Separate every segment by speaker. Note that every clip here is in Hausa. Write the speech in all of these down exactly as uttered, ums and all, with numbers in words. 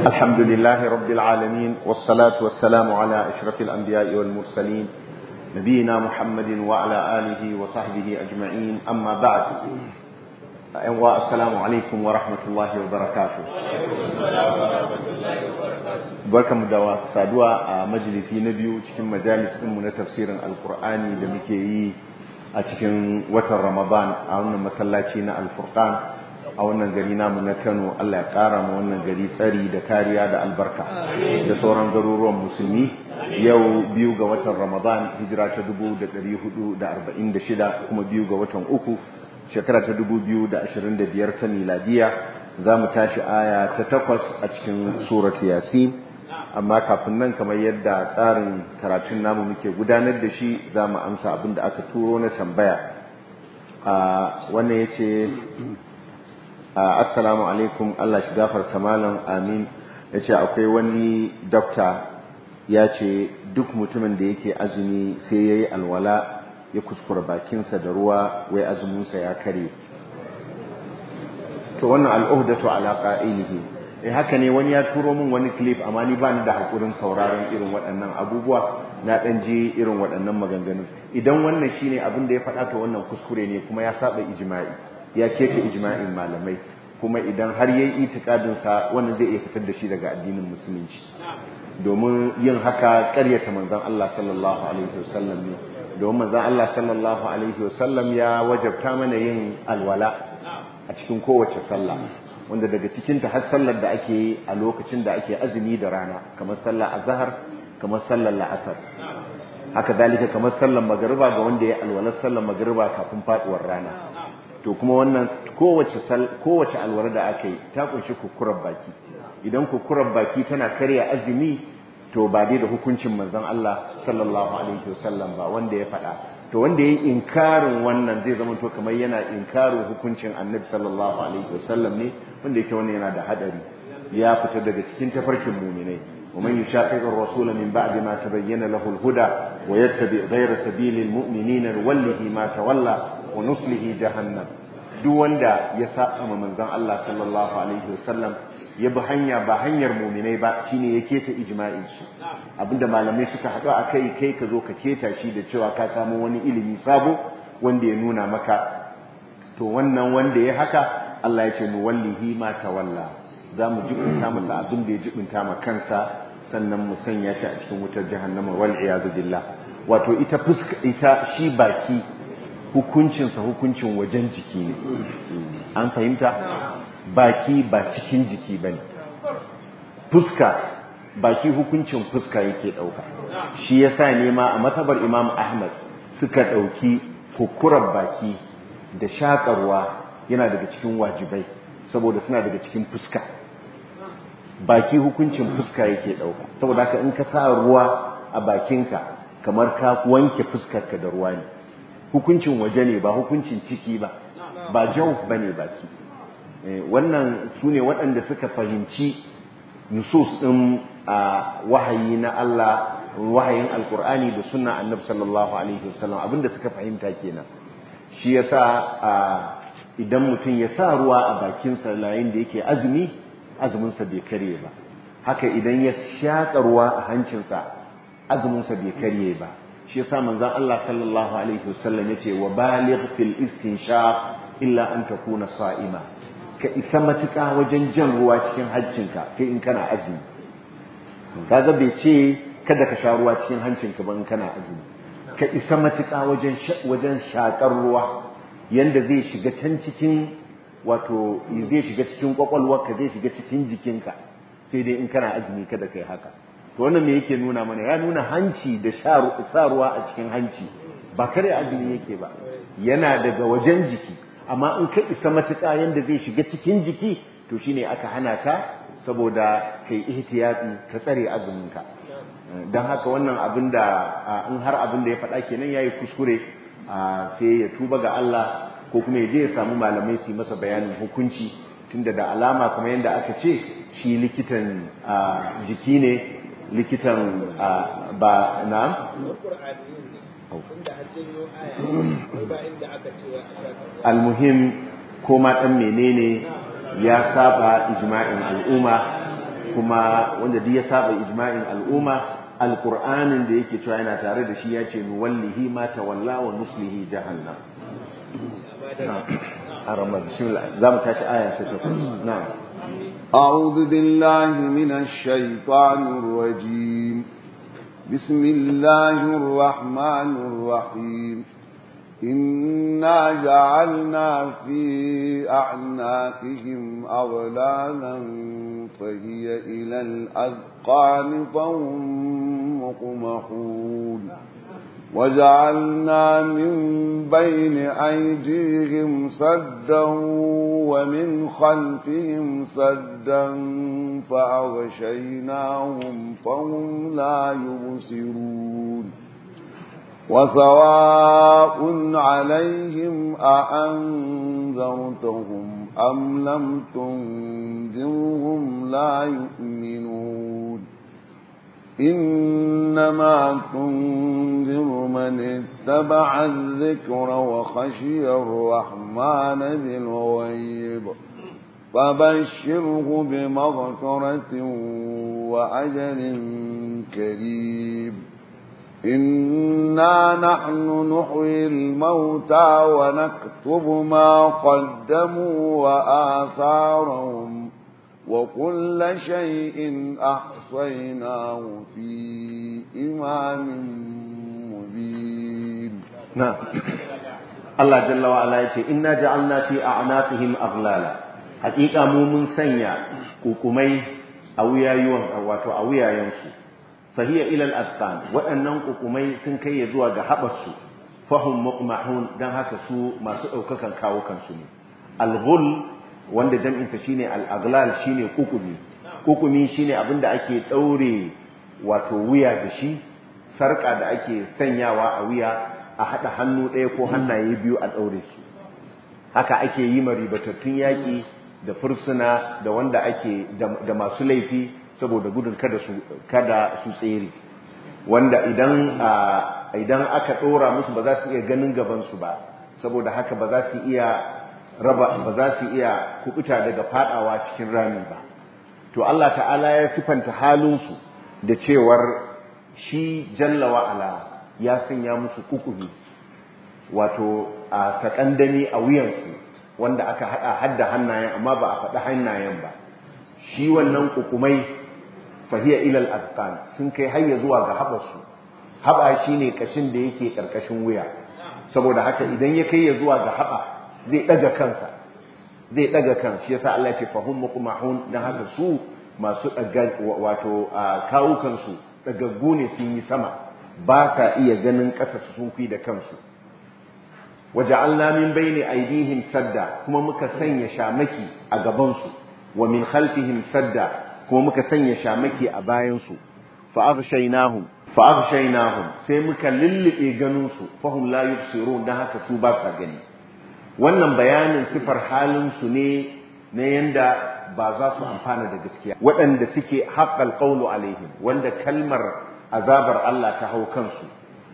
Speaker 1: الحمد لله رب العالمين والصلاة والسلام على أشرف الأنبياء والمرسلين نبينا محمد وعلى آله وصحبه أجمعين أما بعد السلام عليكم ورحمة الله وبركاته barka mu da saduwa a majalisi na biyu cikin majalis ɗinmu na tafsirin alkur'ani da muke yi a cikin watan ramadan a wannan masallaci na alfurqan a wannan gari namu na Kano. Allah ya ƙara ma wannan gari tsari da kariya da albarka da sauran garuruwan musulmi. Yau biyu ga watan Ramadan hijira ta dubu da ɗari hudu da arba'in da shida kuma biyu ga watan uku shekara ta dubu biyu da ashirin da biyar ta miladiya. Za mu tashi aya ta takwas a cikin suratu Yasin, amma kafin nan kamar yadda tsarin karatun namu muke gudanar da shi za mu amsa abin da aka turo na tambaya. Wannan ya ce assalamu alaikum, Allah shi gafarta malam, amin. Ya ce akwai wani dokta ya ce duk mutumin da yake azumi sai ya yi alwala ya kuskura bakinsa da ruwa wai azuminsa ya kare. To wannan al'uhdatu ala qa'ilihi, eh haka ne. Wani ya turo min wani clip amma ni ba ni da hakurin sauraron irin waɗannan abubuwa, na ɗan je irin waɗannan maganganu. Idan wannan shine abin da ya faɗa to wannan kuskure ne kuma ya saba ijma'i, ya keta ijma'in malamai, kuma idan har yayi itikadin sa wannan zai iya fitar da shi daga addinin musulunci, domin yin haka ƙaryata manzon Allah sallallahu alaihi wasallam ne. Domin manzon Allah sallallahu alaihi wasallam ya wajabta mana yin alwala a cikin kowace sallah, wanda daga cikin ta har sallar da ake yi a lokacin da ake azumi da rana, kamar sallar azhar, kamar sallar la'asar, haka dalika kamar sallar magriba ga wanda ya alwalar sallar magriba kafin faduwar rana. To kuma wannan kowace kowace alwara da aka yi ta kunshi kukurar baki. Idan kukurar baki tana karya azumi to ba dai da hukuncin manzon Allah sallallahu alaihi wasallam ba wanda ya faɗa. To wanda yayi inkarin wannan zai zama to kamar yana inkarin hukuncin Annabi sallallahu alaihi wasallam ne, wanda yake wannan yana da hadari, ya fita daga cikin tafarkin mu'minai. ومن يشاقق الرسول من بعد ما تبين له الهدى ويتبع غير سبيل المؤمنين نوله ما تولى ونصله جهنم. duk wanda ya saba ma manzon Allah sallallahu alaihi wasallam ya bi hanya ba hanyar mu'minai ba, shine ya keta ijma'in shi. Abinda malamai suka haɗu akai kai ka zo ka keta shi da cewa ka samu wani ilimi sabo wanda ya nuna maka, to wannan wanda ya haka Allah ya ce nuwallihi ma tawalla, za mu jibinta masa abin da ya jibinta ma kansa, sannan mu sanya shi a cikin wutar jahannama wal iyazu billah. Wato ita fuska, ita shi baki hukuncinsa hukuncin wajen jiki ne, an fahimta? Baki ba cikin jiki bane. Fuska, baki hukuncin fuska yake dauka. Shi yasa ne ma a matabar Imam Ahmad suka dauki kukurar baki da shakarwa yana daga cikin wajibai, saboda suna daga cikin fuska. Baki hukuncin fuska yake dauka, saboda haka in ka sa ruwa a bakinka kamar ka wanke fuskarka da ruwa ne. Hukuncin waje ne, ba hukuncin ciki ba, ba jawf bane baki. Wannan sune waɗanda suka fahimci nusus din wahayi na Allah, wahayin alkur'ani da sunna annabi sallallahu alaihi wasallam, abinda suka fahimta kenan. Shi yasa idan mutum ya sa ruwa a bakinsa yayin da yake azumi, azuminsa bai karye ba. Haka idan ya shaƙa ruwa a hancinsa, azuminsa bai karye ba. Shi yasa manzon Allah sallallahu alaihi wasallam yace wa baligh fil istinshaq illa an takuna sa'ima, ka isa matuƙa wajen jan ruwa cikin hancinka sai in kana azumi. Kaga bai ce kada ka sha ruwa cikin hancinka ba in kana azumi. Ka isa matuƙa wajen wajen shakar ruwa yanda zai shiga can cikin, wato zai shiga cikin kwakwalwarka, zai shiga cikin jikinka, sai dai in kana azumi kada kai haka. To wannan me yake nuna mana? Ya nuna hanci da sa ruwa a cikin hanci ba kare azumi yake ba, yana daga wajen jiki. Amma in ka isa matuƙa yanda zai shiga cikin jiki, to shine aka hana ka, saboda kai ihtiyati ka tsare azuminka. Dan haka wannan abin da in har abin da ya faɗa kenan yayi kuskure, sai ya tuba ga Allah, ko kuma ya je ya samu malamai su yi masa bayanin hukunci, tunda da alama kamar yanda aka ce shi likitan jiki ne, likitan ba na almuhim ko ma dan menene ya saba ijma'in al'umma kuma wanda duk ya saba ijma'in al'umma alqur'anin da yake cewa yana tare da shi ya ce nuwallihi ma tawalla wa nuslihi jahannam. أرمى بسم الله زام تاش آية ستة نعم
Speaker 2: أعوذ بالله من الشيطان الرجيم بسم الله الرحمن الرحيم إنا جعلنا في أعناقهم أغلالا فهي إلى الأذقان فهم مقمحون وجعلنا من بين أيديهم سدا ومن خلفهم سدا فأغشيناهم فهم لا يبصرون وسواء عليهم أأنذرتهم أم لم تنذرهم لا يؤمنون إنما تنذر من اتبع الذكر وخشي الرحمن بالغيب فبشره بمغفرة وأجر كريم إنا نحن نحيي الموتى ونكتب ما قدموا وآثارهم وكل شيء أحصيناه في إمام مبين.
Speaker 1: نعم. الله جل وعلا يقول إنا جعلنا في أعناقهم أغلالا حقيقة مؤمن سنيا كوكمي أويا يوم أو أويا ينسو فهي إلى الأذقان وأنهم كوكمي سنكي يزوى جحبسو فهم مقمحون دان هكا سو ما سأوكا كان كاو كان سنو الغل wanda jam'insa shine al-aghlal shine kukumi kukumi shine abinda ake daure wato wuya da shi sarka da ake sanyawa a wuya a hada hannu ɗaya ko hannaye biyu a daure su haka ake yi ma ribatattun yaki da fursuna da wanda ake da masu laifi saboda gudun kada su kada su tsere wanda idan idan aka dora musu ba za su iya ganin gaban su ba saboda haka ba za su iya raba ba za su iya kubuta daga fadawa cikin rami ba to Allah ta'ala ya sifanta halinsu da cewar shi jalla wa ala ya sanya musu kukumi wato a sakandami a wuyansu wanda aka hada hadda hannayen amma ba a faɗi hannayen ba shi wannan kukumai fahiya ilal azqan sun kai hayya zuwa ga haɓarsu haɓa shine kashin da yake karkashin wuya saboda haka idan ya kai ya zuwa ga haɓa zai daga kansa zai daga kan shi yasa Allah ya ce fahum muqmahun dan haka su masu daga wato kawukan su dagaggu ne sun yi sama ba sa iya ganin ƙasa su sun kui da kansu waja'alna min bayni aydihim sadda kuma muka sanya shamaki a gaban su wa min khalfihim sadda kuma muka sanya shamaki a bayan su fa aghshaynahum fa aghshaynahum sai muka lillibe ganin su fahum la yubsirun dan haka su ba sa gani wannan bayanin sifar halinsu ne na yanda ba za su amfana da gaskiya waɗanda suke haƙƙal ƙaunu alaihim wanda kalmar azabar Allah ta hau kansu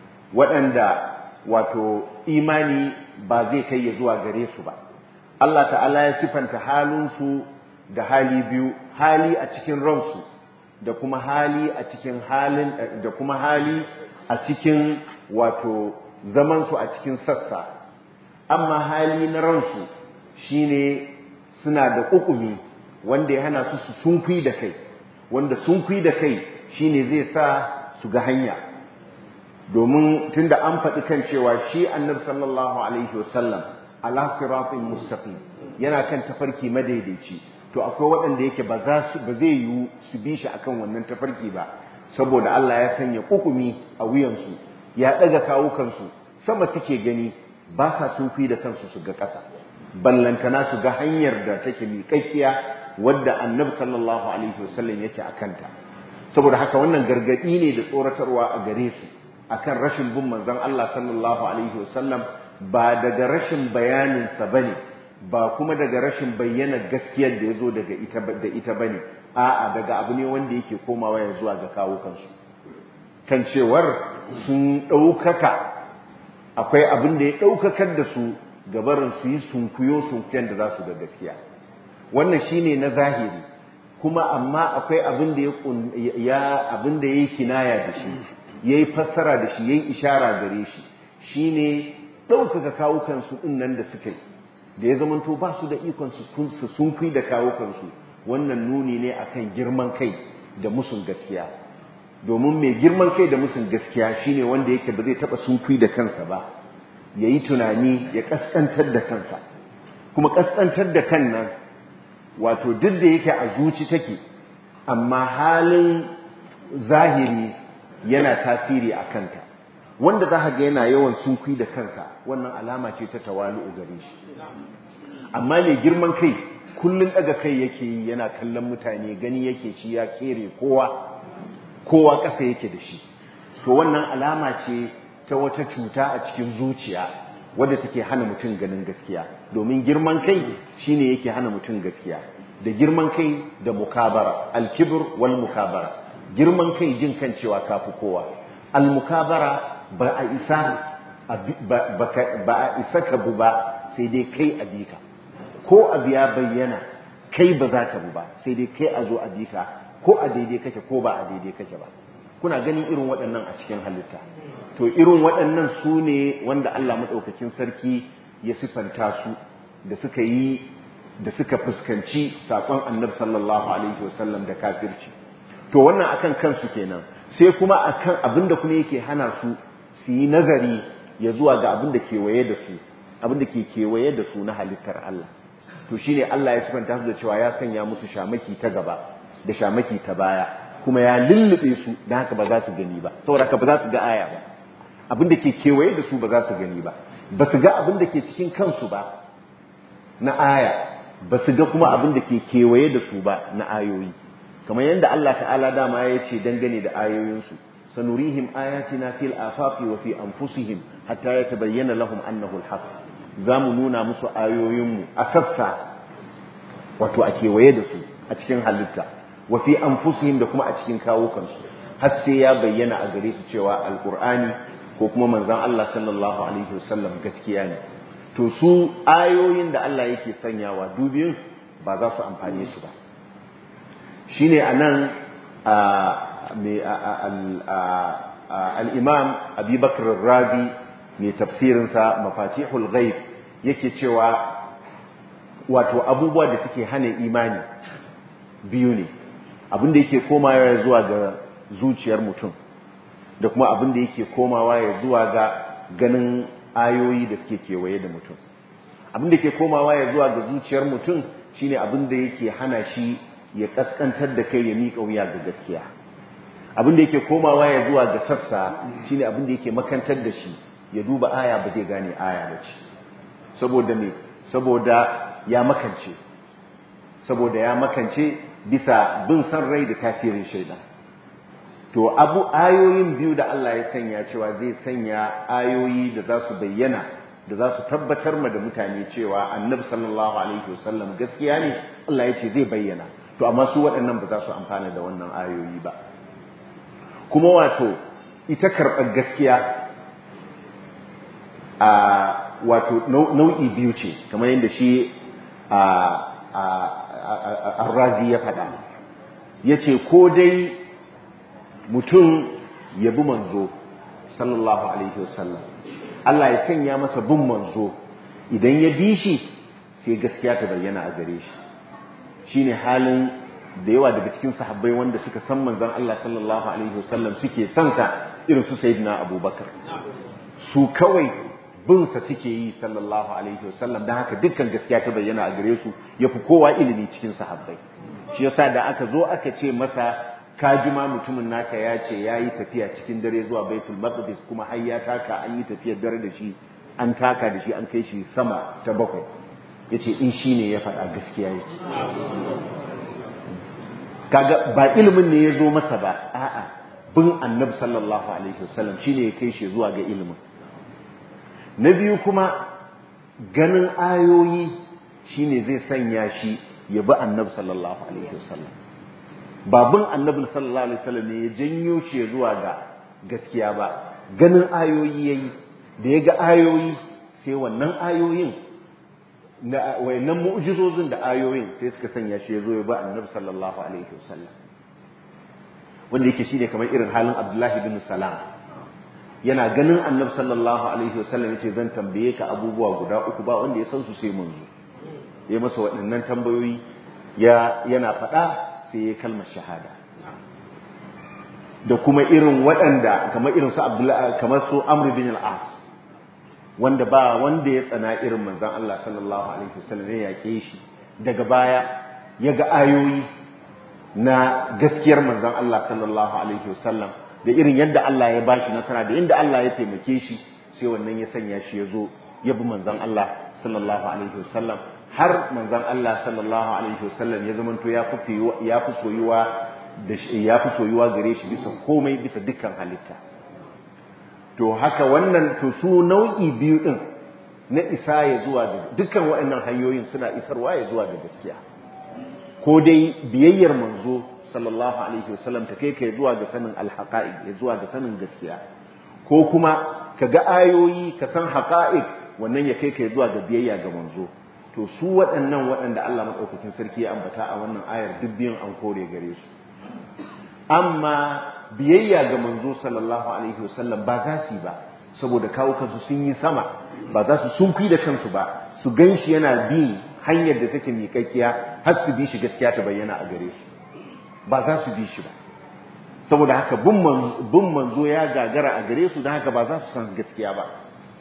Speaker 1: waɗanda wato imani ba zai kai ya zuwa gare su ba Allah ta'ala ya sifanta halinsu da hali biyu hali a cikin ransu da kuma hali a cikin halin da kuma hali a cikin wato zamansu a cikin sassa amma hali na ransu shine suna da kukumi wanda ya hana su su sunkuyi da kai wanda sunkuyi da kai shine zai sa su ga hanya domin tunda an faɗi kan cewa shi annabi sallallahu alaihi wasallam ala siratin mustaqim yana kan tafarki madaidaici to akwai waɗanda yake ba za su ba zai yiwu su bi shi akan wannan tafarki ba saboda Allah ya sanya kukumi a wuyansu ya ɗaga kawukansu sama suke gani ba sa sunfi da kansu su ga ƙasa ballantana su ga hanyar da take miƙaƙƙiya wadda annabi sallallahu alaihi wasallam yake a kanta saboda haka wannan gargaɗi ne da tsoratarwa a gare su akan rashin bin manzon Allah sallallahu alaihi wasallam ba daga rashin bayanin sa bane ba kuma daga rashin bayyana gaskiyar da yazo daga ita da ita bane a'a daga abu ne wanda yake komawa ya zuwa ga kawo kansu kan cewar sun ɗaukaka akwai abin da ya ɗaukakar da su gabarin su yi sunkuyo sunkuyen da za su ga gaskiya wannan shine na zahiri kuma amma akwai abin da ya abin da yayi kinaya da shi yayi fassara da shi yayi ishara gare shi shine ɗaukaka kawukansu ɗin nan da suka yi da ya zamanto ba su da ikon su sun fi da kawukansu wannan nuni ne akan girman kai da musun gaskiya domin mai girman kai da musun gaskiya shine wanda yake ba zai taɓa sun fi da kansa ba ya yi tunani ya ƙasƙantar da kansa kuma ƙasƙantar da kan nan wato duk da yake a zuci take amma halin zahiri yana tasiri a kanta wanda za ka ga yana yawan sunkui da kansa wannan alama ce ta tawalu'u gare shi amma ne girman kai kullun daga kai yake yi yana kallon mutane gani yake shi ya kere kowa kowa ƙasa yake da shi to wannan alama ce ta wata cuta a cikin zuciya wadda take hana mutum ganin gaskiya domin girman kai shine yake hana mutum gaskiya da girman kai da mukabara al-kibr wal mukabara girman kai jin kan cewa kafi kowa al-mukabara ba a isa ba a isa ka bu ba sai dai kai a bika ko abu ya bayyana kai ba za ka bu ba sai dai kai a zo a bika ko a daidai kake ko ba a daidai kake ba kuna ganin irin waɗannan a cikin halitta to irin waɗannan su ne wanda Allah maɗaukakin sarki ya sifanta su da suka yi da suka fuskanci saƙon annabi sallallahu alaihi wasallam da kafirci to wannan akan kansu kenan sai kuma akan abinda kuma yake hana su su yi nazari ya zuwa ga abin da kewaye da su abin da ke kewaye da su na halittar Allah to shine Allah ya sifanta su da cewa ya sanya musu shamaki ta gaba da shamaki ta baya kuma ya lullube su dan haka ba za su gani ba saboda haka ba za su ga aya ba abin da ke kewaye da su ba za su gani ba ba su ga abin da ke cikin kansu ba na aya ba su ga kuma abin da ke kewaye da su ba na ayoyi kamar yadda Allah ta'ala dama ya ce dangane da ayoyinsu sanurihim ayatina fil afaqi wa fi anfusihim hatta yatabayyana lahum annahu alhaq zamu nuna musu ayoyinmu a sassa wato a kewaye da su a cikin halitta wa fi anfusihim da kuma a cikin kawukansu har sai ya bayyana a gare su cewa alqur'ani ko kuma manzon Allah sallallahu alaihi wasallam gaskiya ne to su ayoyin da Allah yake sanyawa dubin ba za su amfane su ba shine anan al'imam abubakar razi mai tafsirinsa mafatihul ghaib yake cewa wato abubuwa da suke hana imani biyu ne abinda yake komawa ya zuwa ga zuciyar mutum da kuma abinda yake komawa ya zuwa ga ganin ayoyi da suke kewaye da mutum abinda yake komawa ya zuwa ga zuciyar mutum shine abinda yake hana shi ya kaskantar da kai ya miƙa wuya ga gaskiya abin da yake komawa ya zuwa ga sassa shine abin da yake makantar da shi ya duba aya ba zai gane aya ba ce saboda me saboda ya makance saboda ya makance bisa bin san rai da tasirin shaidan to abu ayoyin biyu da Allah ya sanya cewa zai sanya ayoyi da za su bayyana da za su tabbatar ma da mutane cewa annabi sallallahu alaihi wasallam gaskiya ne Allah ya ce zai bayyana to amma su waɗannan ba za su amfana da wannan ayoyi ba kuma wato ita karɓar gaskiya a wato nau'i biyu ce kamar yadda shi a razi ya faɗa ya ce ko dai mutum ya bi manzo sallallahu alaihi wasallam Allah ya sanya masa bin manzo idan ya bi shi sai gaskiya ta bayyana a gare shi shine halin da yawa daga cikin sahabbai wanda suka san manzon Allah sallallahu alaihi wasallam suke son sa irin su sayyidina Abubakar su kawai bin sa suke yi sallallahu alaihi wasallam dan haka dukkan gaskiya ta bayyana a gare su yafi kowa ilimi cikin sahabbai shi yasa da aka zo aka ce masa kajima mutumin naka ya ce yayi tafiya cikin dare zuwa Baitul Maqdis kuma har ya taka an yi tafiyar dare da shi an taka da shi an kai shi sama ta bakwai yace in shine ya faɗa gaskiya yake kaga ba ilimin ne ya zo masa ba a'a bin annabi sallallahu alaihi wasallam shine ya kai shi zuwa ga ilimin na biyu kuma ganin ayoyi shine zai sanya shi ya bi annabi sallallahu alaihi wasallam ba bin annabi sallallahu alaihi wasallam ne ya janyo shi zuwa ga gaskiya ba ganin ayoyi yayi da ya ga ayoyi sai wannan ayoyin na wayannan mu'jizozin da ayoyin sai suka sanya shi yazo ya ba annabi sallallahu alaihi wasallam wanda yake shine kamar irin halin Abdullahi bin Salam yana ganin annabi sallallahu alaihi wasallam yace zan tambaye ka abubuwa guda uku ba wanda ya san su sai manzo yayi masa waɗannan tambayoyi ya yana faɗa sai ya kalmar shahada da kuma irin waɗanda kamar irin su Abdullahi kamar su Amr bin al-As wanda ba wanda ya tsana irin manzon Allah sallallahu alaihi wasallam ya yake shi daga baya ya ga ayoyi na gaskiyar manzon Allah sallallahu alaihi wasallam da irin yadda Allah ya bashi nasara da inda Allah ya taimake shi sai wannan ya sanya shi ya zo ya bi manzon Allah sallallahu alaihi wasallam har manzon Allah sallallahu alaihi wasallam ya zamanto ya fi ya fi soyuwa da ya fi soyuwa gare shi bisa komai bisa dukkan halitta to haka wannan to su nau'i biyu din na isa ya zuwa da dukkan waɗannan hanyoyin suna isarwa ya zuwa da gaskiya ko dai biyayyar manzo sallallahu alaihi wasallam ta kai kai zuwa ga sanin alhaqa'iq ya zuwa ga sanin gaskiya ko kuma kaga ayoyi ka san haqa'iq wannan ya kai kai zuwa ga biyayya ga manzo to su waɗannan waɗanda Allah madaukakin sarki ya ambata a wannan ayar duk biyun an kore gare su amma biyayya ga manzo sallallahu alaihi wasallam ba za su yi ba saboda kawo kansu sun yi sama ba za su sunkuyi da kansu ba su ganshi yana bin hanyar da take miƙaƙiya har su bi shi gaskiya ta bayyana a gare su ba za su bi shi ba saboda haka bin manzo ya gagara a gare su don haka ba za su san gaskiya ba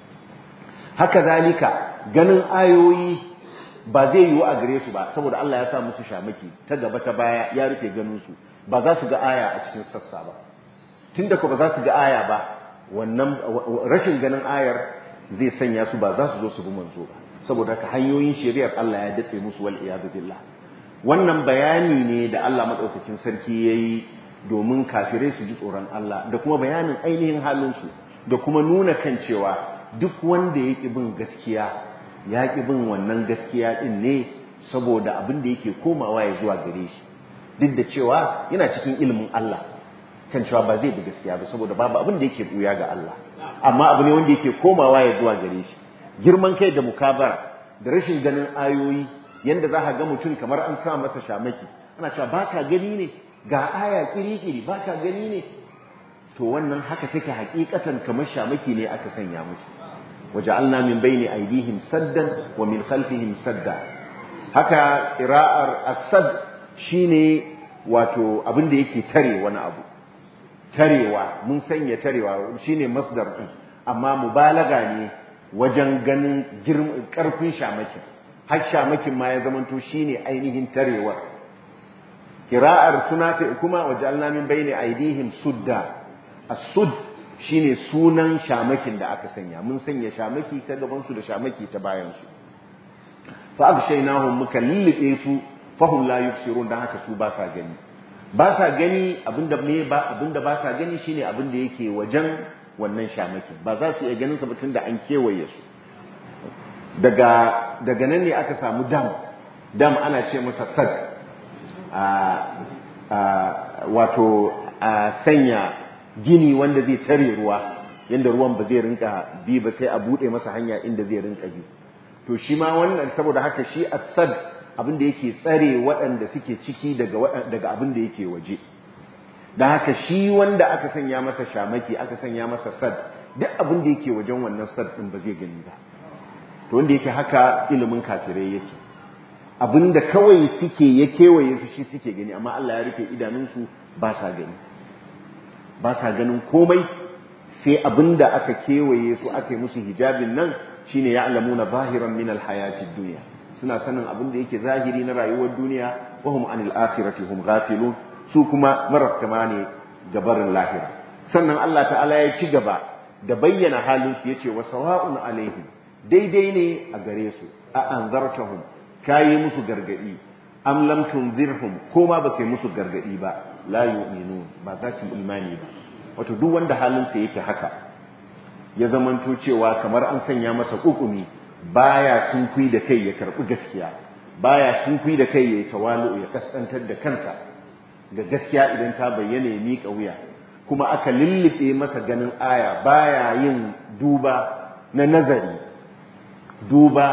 Speaker 1: haka zalika ganin ayoyi ba zai yiwu a gare su ba saboda Allah ya sa musu shamaki ta gaba ta baya ya rufe ganin su ba za su ga aya a cikin sassa ba tunda ko ba za su ga aya ba wannan rashin ganin ayar zai sanya su ba za su zo su bi manzo ba saboda haka hanyoyin shari'ar Allah ya dace musu wal iyadu billah wannan bayani ne da Allah madaukakin sarki yayi domin kafirai su ji tsoron Allah da kuma bayanin ainihin halin su da kuma nuna kan cewa duk wanda yake bin gaskiya ya ki bin wannan gaskiya din ne saboda abin da yake komawa ya zuwa gare shi duk da cewa yana cikin ilimin Allah kan cewa ba zai bi gaskiya ba saboda babu abin da yake buya ga Allah amma abu ne wanda yake komawa ya zuwa gare shi girman kai da mukabara da rashin ganin ayoyi yanda za ka ga mutum kamar an sa masa shamaki ana cewa ba ka gani ne ga aya kiri-kiri ba ka gani ne to wannan haka take hakikatan kamar shamaki ne aka sanya musu waja'alna min bayni aydihim saddan wa min khalfihim sadda haka qira'ar as-sadd shine wato abin da yake tare wani abu tarewa mun sanya tarewa shine masdar din amma mubalaga ne wajen ganin karfin shamakin har shamakin ma ya zamanto shine ainihin tarewa qira'ar sunafi kuma waja'alna min bayni aydihim sudda as-sudd shine sunan shamakin da aka sanya mun sanya shamaki ta gaban su da shamaki ta bayan su fa abshaynahum mukallilibe su fahum la yubsirun dan haka su ba sa gani ba sa gani abinda me ba abinda ba sa gani shine abinda yake wajen wannan shamakin ba za su iya ganin sa ba tunda an kewaye su daga daga nan ne aka samu dam dam ana ce masa sad a a wato a sanya gini wanda zai tare ruwa yanda ruwan ba zai rinka bi ba sai a bude masa hanya inda zai rinka bi to shi ma wannan saboda haka shi as-sad abinda yake tsare waɗanda suke ciki daga daga abinda yake waje dan haka shi wanda aka sanya masa shamaki aka sanya masa sad duk abinda yake wajen wannan sad din ba zai gani ba to wanda yake haka ilimin kafirai yake abinda kawai suke ya kewaye su shi suke gani amma Allah ya rufe idanunsu ba sa gani ba sa ganin komai sai abinda aka kewaye su aka yi musu hijabin nan shine ya'lamuna zahiran min alhayatid dunya suna sanin abinda yake zahiri na rayuwar duniya wa hum anil akhirati hum ghafilun su kuma marakkama ne gabarin lahira sannan Allah ta'ala ya ci gaba da bayyana halin su yace wa sawa'un alaihim daidai ne a gare su a anzartahum kayi musu gargadi am lam tunzirhum ko ma baka musu gargadi ba la yu'minun ba za su imani ba wato duk wanda halinsa yake haka ya zamanto cewa kamar an sanya masa kukumi baya sunkui da kai ya karbi gaskiya baya sunkui da kai ya tawalu ya kasantar da kansa ga gaskiya idan ta bayyana ya mika wuya kuma aka lillife masa ganin aya baya yin duba na nazari duba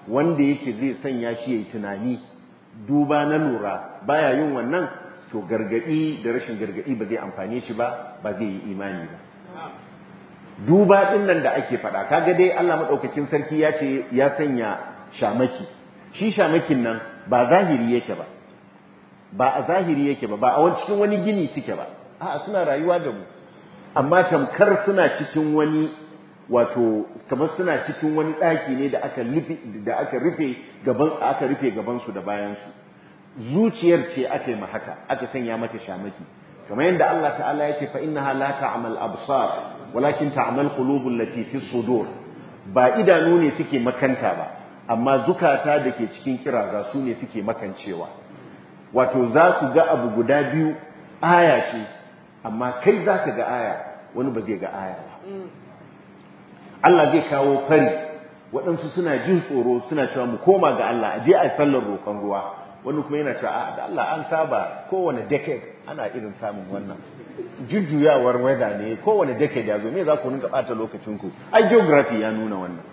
Speaker 1: wanda yake zai sanya shi yayi tunani duba na lura baya yin wannan to gargadi da rashin gargadi ba zai amfane shi ba ba zai yi imani ba duba din nan da ake faɗa kaga dai Allah madaukakin sarki ya ce ya sanya shamaki shi shamakin nan ba zahiri yake ba ba a zahiri yake ba ba a cikin wani gini suke ba a'a suna rayuwa da mu amma tamkar suna cikin wani wato kamar suna cikin wani ɗaki ne da aka rufe da aka rufe gaban aka rufe gaban su da bayan su zuciyar ce aka yi ma haka aka sanya mata shamaki kamar yadda Allah ta'ala ya ce fa innaha la ta'mal absar walakin ta'mal qulubul lati fi sudur ba idanu ne suke makanta ba amma zukata da ke cikin kiraza su ne suke makancewa wato za ku ga abu guda biyu aya ce amma kai za ka ga aya wani ba zai ga aya ba Allah zai kawo fari waɗansu suna jin tsoro suna cewa mu koma ga Allah a je a sallar roƙon ruwa wani kuma yana cewa a da Allah an saba kowane decade ana irin samun wannan jujjuyawar weather ne kowane decade ya zo me za ku rinka ɓata lokacinku ai geography ya nuna wannan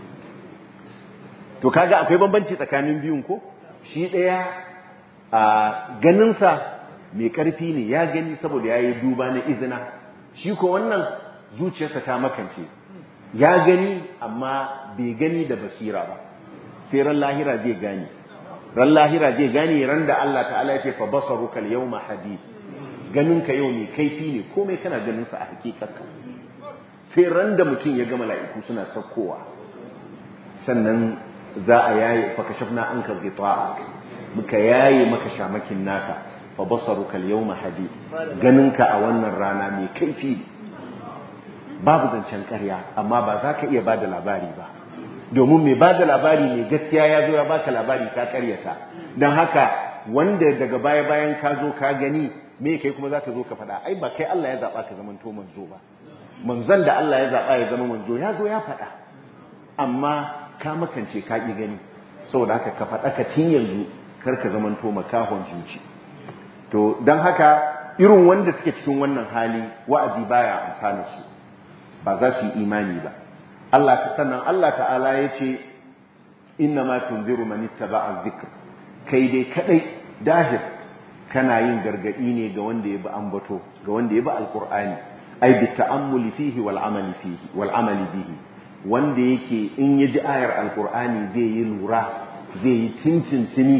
Speaker 1: to kaga akwai bambanci tsakanin biyun ko shi ɗaya a ganinsa mai ƙarfi ne ya gani saboda ya yi duba na izina shi ko wannan zuciyarsa ta makance ya gani amma bai gani da basira ba sai ran lahira zai gani ran lahira zai gani ran da Allah ta'ala ya ce fa basaruka al-yawma hadid ganinka yau mai kaifi ne komai kana ganin sa a hakikarka sai ran da mutum ya ga mala'iku suna sakkowa sannan za a yaye fa kashafna anka ghita'ak muka yaye maka shamakin naka fa basaruka al-yawma hadid ganinka a wannan rana mai kaifi babu zancen ƙarya amma ba za ka iya bada labari ba domin mai bada labari ne gaskiya ya zo ya baka labari ka ƙaryata don haka wanda daga baya bayan ka zo ka gani me kai kuma za ka zo ka faɗa ai ba kai Allah ya zaɓa ka zaman to manzo ba manzon da Allah ya zaɓa ya zama manzo ya zo ya faɗa amma ka makance ka ƙi gani saboda haka ka faɗa ka tun yanzu kar ka zaman to makahon zuci to don haka irin wanda suke cikin wannan hali wa'azi baya amfana su ba za su yi imani ba Allah sannan Allah ta'ala ya ce inna ma tunziru man ittaba'a dhikr kai dai kadai dahir kana yin gargadi ne ga wanda ya bi ambato ga wanda ya bi alqur'ani ai bi ta'ammuli fihi wal amali fihi wal amali bihi wanda yake in ya ji ayar alqur'ani zai yi lura zai yi tintintini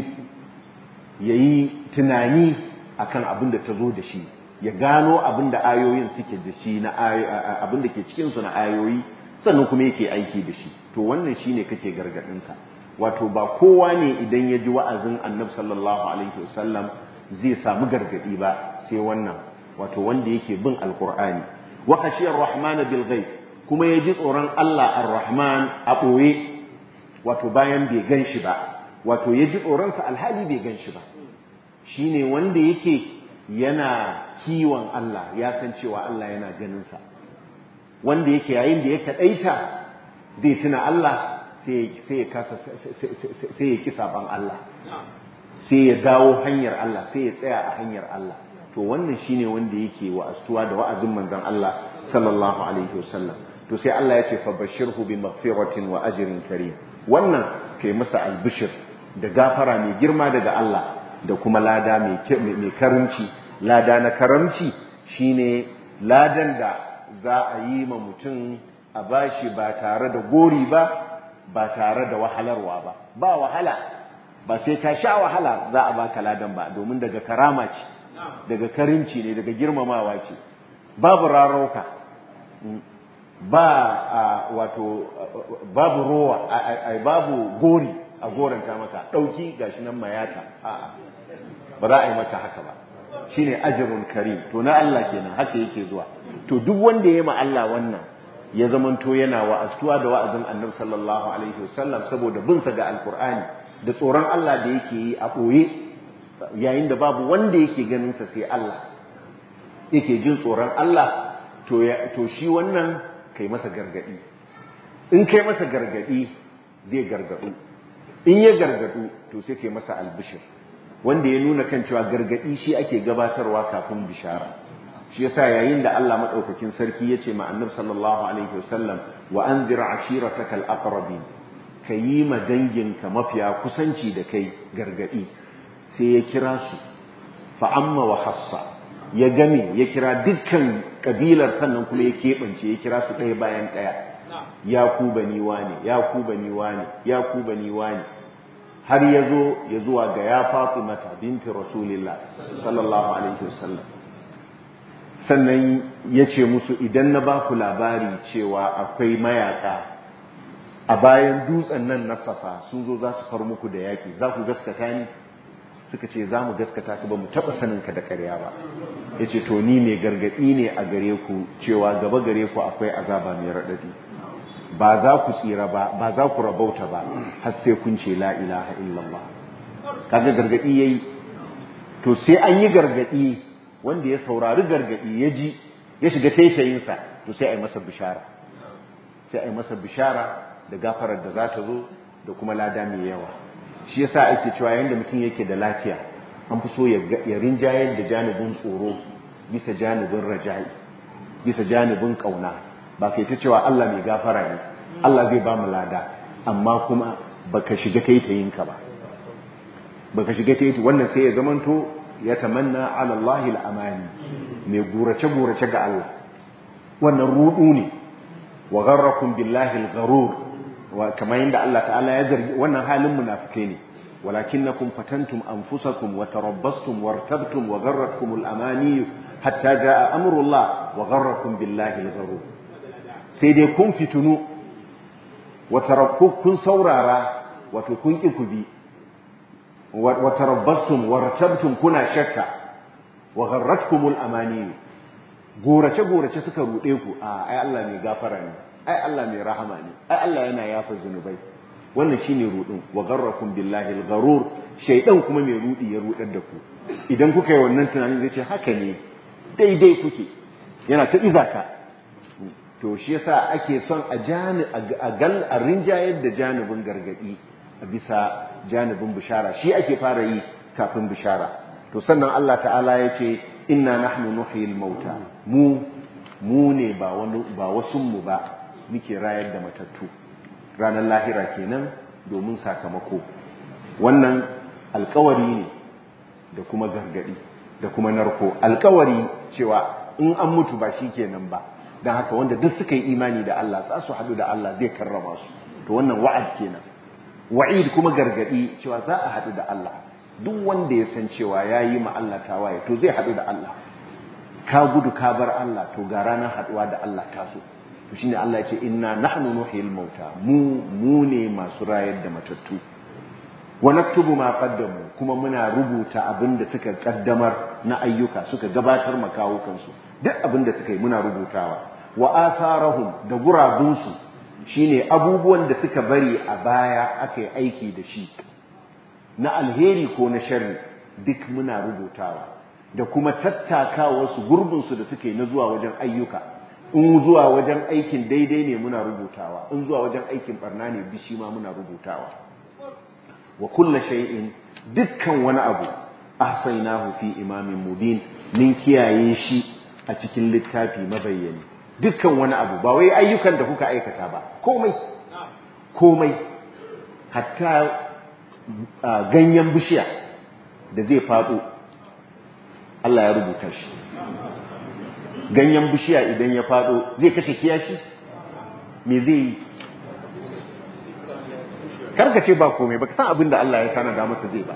Speaker 1: yayi tunani akan abin da ta zo da shi ya gano abin da ayoyin suke da shi na abin da ke cikin su na ayoyi sannan kuma yake aiki da shi to wannan shine kake gargadin sa wato ba kowa ne idan ya ji wa'azin Annabi sallallahu alaihi wasallam zai samu gargadi ba sai wannan wato wanda yake bin alqur'ani wa khashiyar rahman bil ghaib kuma ya ji tsoron Allah ar-rahman a boye wato bayan bai ganshi ba wato ya ji tsoron sa alhali bai ganshi ba shine wanda yake yana kiwon Allah ya san cewa Allah yana ganin sa wanda yake yayin da ya kadaita zai tuna Allah sai sai ya kasa sai ya kisa ban Allah sai ya dawo hanyar Allah sai ya tsaya a hanyar Allah to wannan shine wanda yake wa'azuwa da wa'azin manzon Allah sallallahu alaihi wasallam to sai Allah ya ce fa bashirhu bi maghfiratin wa ajrin karim wannan kai masa albishir da gafara mai girma daga Allah da kuma lada mai mai karimci lada na karamci shine ladan da za a yi ma mutum a bashi ba tare da gori ba ba tare da wahalarwa ba ba wahala ba sai ka sha wahala za a baka ladan ba domin daga karama ce daga karimci ne daga girmamawa ce babu rarauka ba wato babu rowa ai babu gori a goranta maka dauki gashi nan mayata a'a ba za a yi maka haka ba shine ajrun karim to na Allah kenan haka yake zuwa to duk wanda yayi ma Allah wannan ya zamanto yana wa'azuwa da wa'azin Annabi sallallahu alaihi wasallam saboda bin sa ga alqur'ani da tsoron Allah da yake yi a boye yayin da babu wanda yake ganin sa sai Allah yake jin tsoron Allah to to shi wannan kai masa gargadi in kai masa gargadi zai gargadu in ya gargadu to sai kai masa albishir wanda ya nuna kan cewa gargadi shi ake gabatarwa kafin bishara shi yasa yayin da Allah madaukakin sarki yace ma Annabi sallallahu alaihi wasallam wa anzir ashiratakal aqrabin ka yi ma danginka mafiya kusanci da kai gargadi sai ya kira su fa amma wa hassa ya game ya kira dukkan kabilar sannan kuma ya keɓance ya kira su ɗaya bayan ɗaya ya ku bani wane ya ku bani wane ya ku bani wane har ya zo ya zuwa ga ya Fatimata binti Rasulillah sallallahu alaihi wasallam sannan ya ce musu idan na ba ku labari cewa akwai mayaka a bayan dutsen nan na Safa sun zo za su far muku da yaki za ku gaskata ni suka ce za mu gaskata ka ba mu taɓa saninka da ƙarya ba ya ce to ni mai gargaɗi ne a gare ku cewa gaba gare ku akwai azaba mai raɗaɗi ba za ku tsira ba ba za ku rabauta ba har sai kun ce la ilaha illallah kaga gargaɗi yayi to sai an yi gargaɗi wanda ya saurari gargaɗi ya ji ya shiga taitayinsa to sai a yi masa bishara sai a yi masa bishara da gafarar da za ta zo da kuma lada mai yawa shi yasa ake cewa yanda mutum yake da lafiya an fi so ya rinjayar da janibin tsoro bisa janibin raja'i bisa janibin kauna ba kai ta cewa Allah mai gafara ne Allah zai ba mu lada amma kuma baka shiga taitayinka ba baka shiga taitayi wannan sai ya zamanto ya tamanna ala Allahi al-amani mai gurace gurace ga Allah wannan rudu ne wa gharrakum billahi al-gharur wa kamar yadda Allah ta'ala ya zargi wannan halin munafikai ne walakinnakum fatantum anfusakum wa tarabbastum wartabtum wa gharratkum al-amani hatta jaa amrullah wa gharrakum billahi al-gharur sai dai kun fitunu wa tarakkum kun saurara wato kun ki ku bi wa tarabbastum wartabtum kuna shakka wa gharratkum al-amani gorace gorace suka rude ku a ai Allah mai gafara ne ai Allah mai rahama ne ai Allah yana yafa zunubai wannan shine rudin wa garrakum billahi al-gharur shaydan kuma mai rudi ya rudar da ku idan kuka yi wannan tunanin zai ce haka ne daidai kuke yana ta izaka to shi yasa ake son a jani a gal a rinjayar da janibin gargadi a bisa janibin bishara shi ake fara yi kafin bishara to sannan Allah ta'ala ya ce inna nahnu nuhyil mauta mu mu ne ba wani ba wasun mu ba muke rayar da matattu ranar lahira kenan domin sakamako wannan alkawari ne da kuma gargadi da kuma narko alkawari cewa in an mutu ba shi kenan ba don haka wanda duk suka yi imani da Allah za su haɗu da Allah zai karrama su to wannan wa'ad kenan wa'id kuma gargadi cewa za a haɗu da Allah duk wanda ya san cewa ya yi ma Allah tawaye to zai haɗu da Allah ka gudu ka bar Allah to ga ranar haɗuwa da Allah ta so to shine Allah ya ce inna nahnu nuhyil mauta mu mu ne masu rayar da matattu wa naktubu ma qaddamu kuma muna rubuta abinda suka kaddamar na ayyuka suka gabatar makawukan su duk abinda suka yi muna rubutawa wa atharahum da gurabun su shine abubuwan da suka bari a baya aka yi aiki da shi na alheri ko na sharri duk muna rubutawa da kuma tattakawa su gurbin su da suke na zuwa wajen ayyuka in zuwa wajen aikin daidai ne muna rubutawa in zuwa wajen aikin barna ne duk shi ma muna rubutawa wa kullu shay'in dukkan wani abu ahsaynahu fi imamin mubin min kiyaye shi a cikin littafi mabayyani dukkan wani abu ba wai ayyukan da kuka aikata ba komai komai hatta ganyen bishiya da zai faɗo Allah ya rubuta shi ganyen bishiya idan ya faɗo zai kashe kiyashi me zai yi karka ce ba komai baka san abin da Allah ya tanada masa zai ba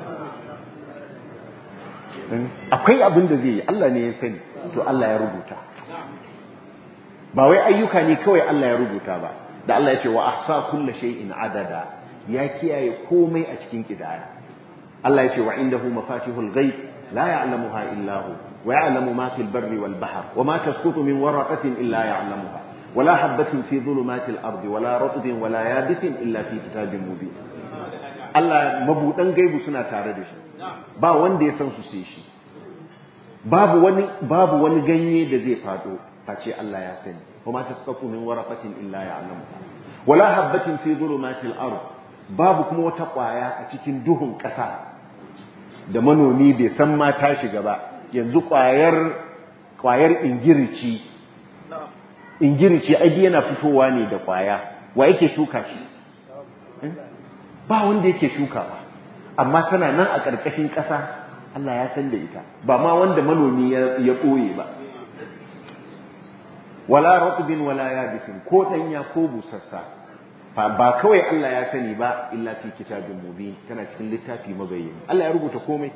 Speaker 1: akwai abin da zai yi Allah ne ya sani to Allah ya rubuta ba wai ayyuka ne kawai Allah ya rubuta ba da Allah ya ce wa ahsa kulli shay'in adada ya kiyaye komai a cikin kidaya Allah ya ce wa indahu mafatihul ghaib la ya'lamuha illa hu wa ya'lamu ma fil barri wal bahr wa ma tasqutu min waraqatin illa ya'lamuha ولا حبة في ظلمات الأرض ولا رطب ولا يابس إلا في كتاب مبين Allah mabudan gaibu suna tare da shi ba wanda ya san su sai shi babu wani babu wani ganye da zai fado face Allah ya sani kuma tasqatu min waraqatin illa ya'lamuha wala habatin fi dhulumatil ard babu kuma wata kwaya a cikin duhun ƙasa da manomi bai san ma ta shiga ba yanzu kwayar kwayar ingirici ingirici aji yana fitowa ne da kwaya wa yake shuka shi ba wanda yake shuka ba amma tana nan a ƙarƙashin ƙasa Allah ya san da ita ba ma wanda manomi ya ɓoye ba wala ratbin wala yabisin ko ɗanya ko busassa ba kawai Allah ya sani ba illa fi kitabin mubin tana cikin littafi mabayyani Allah ya rubuta komai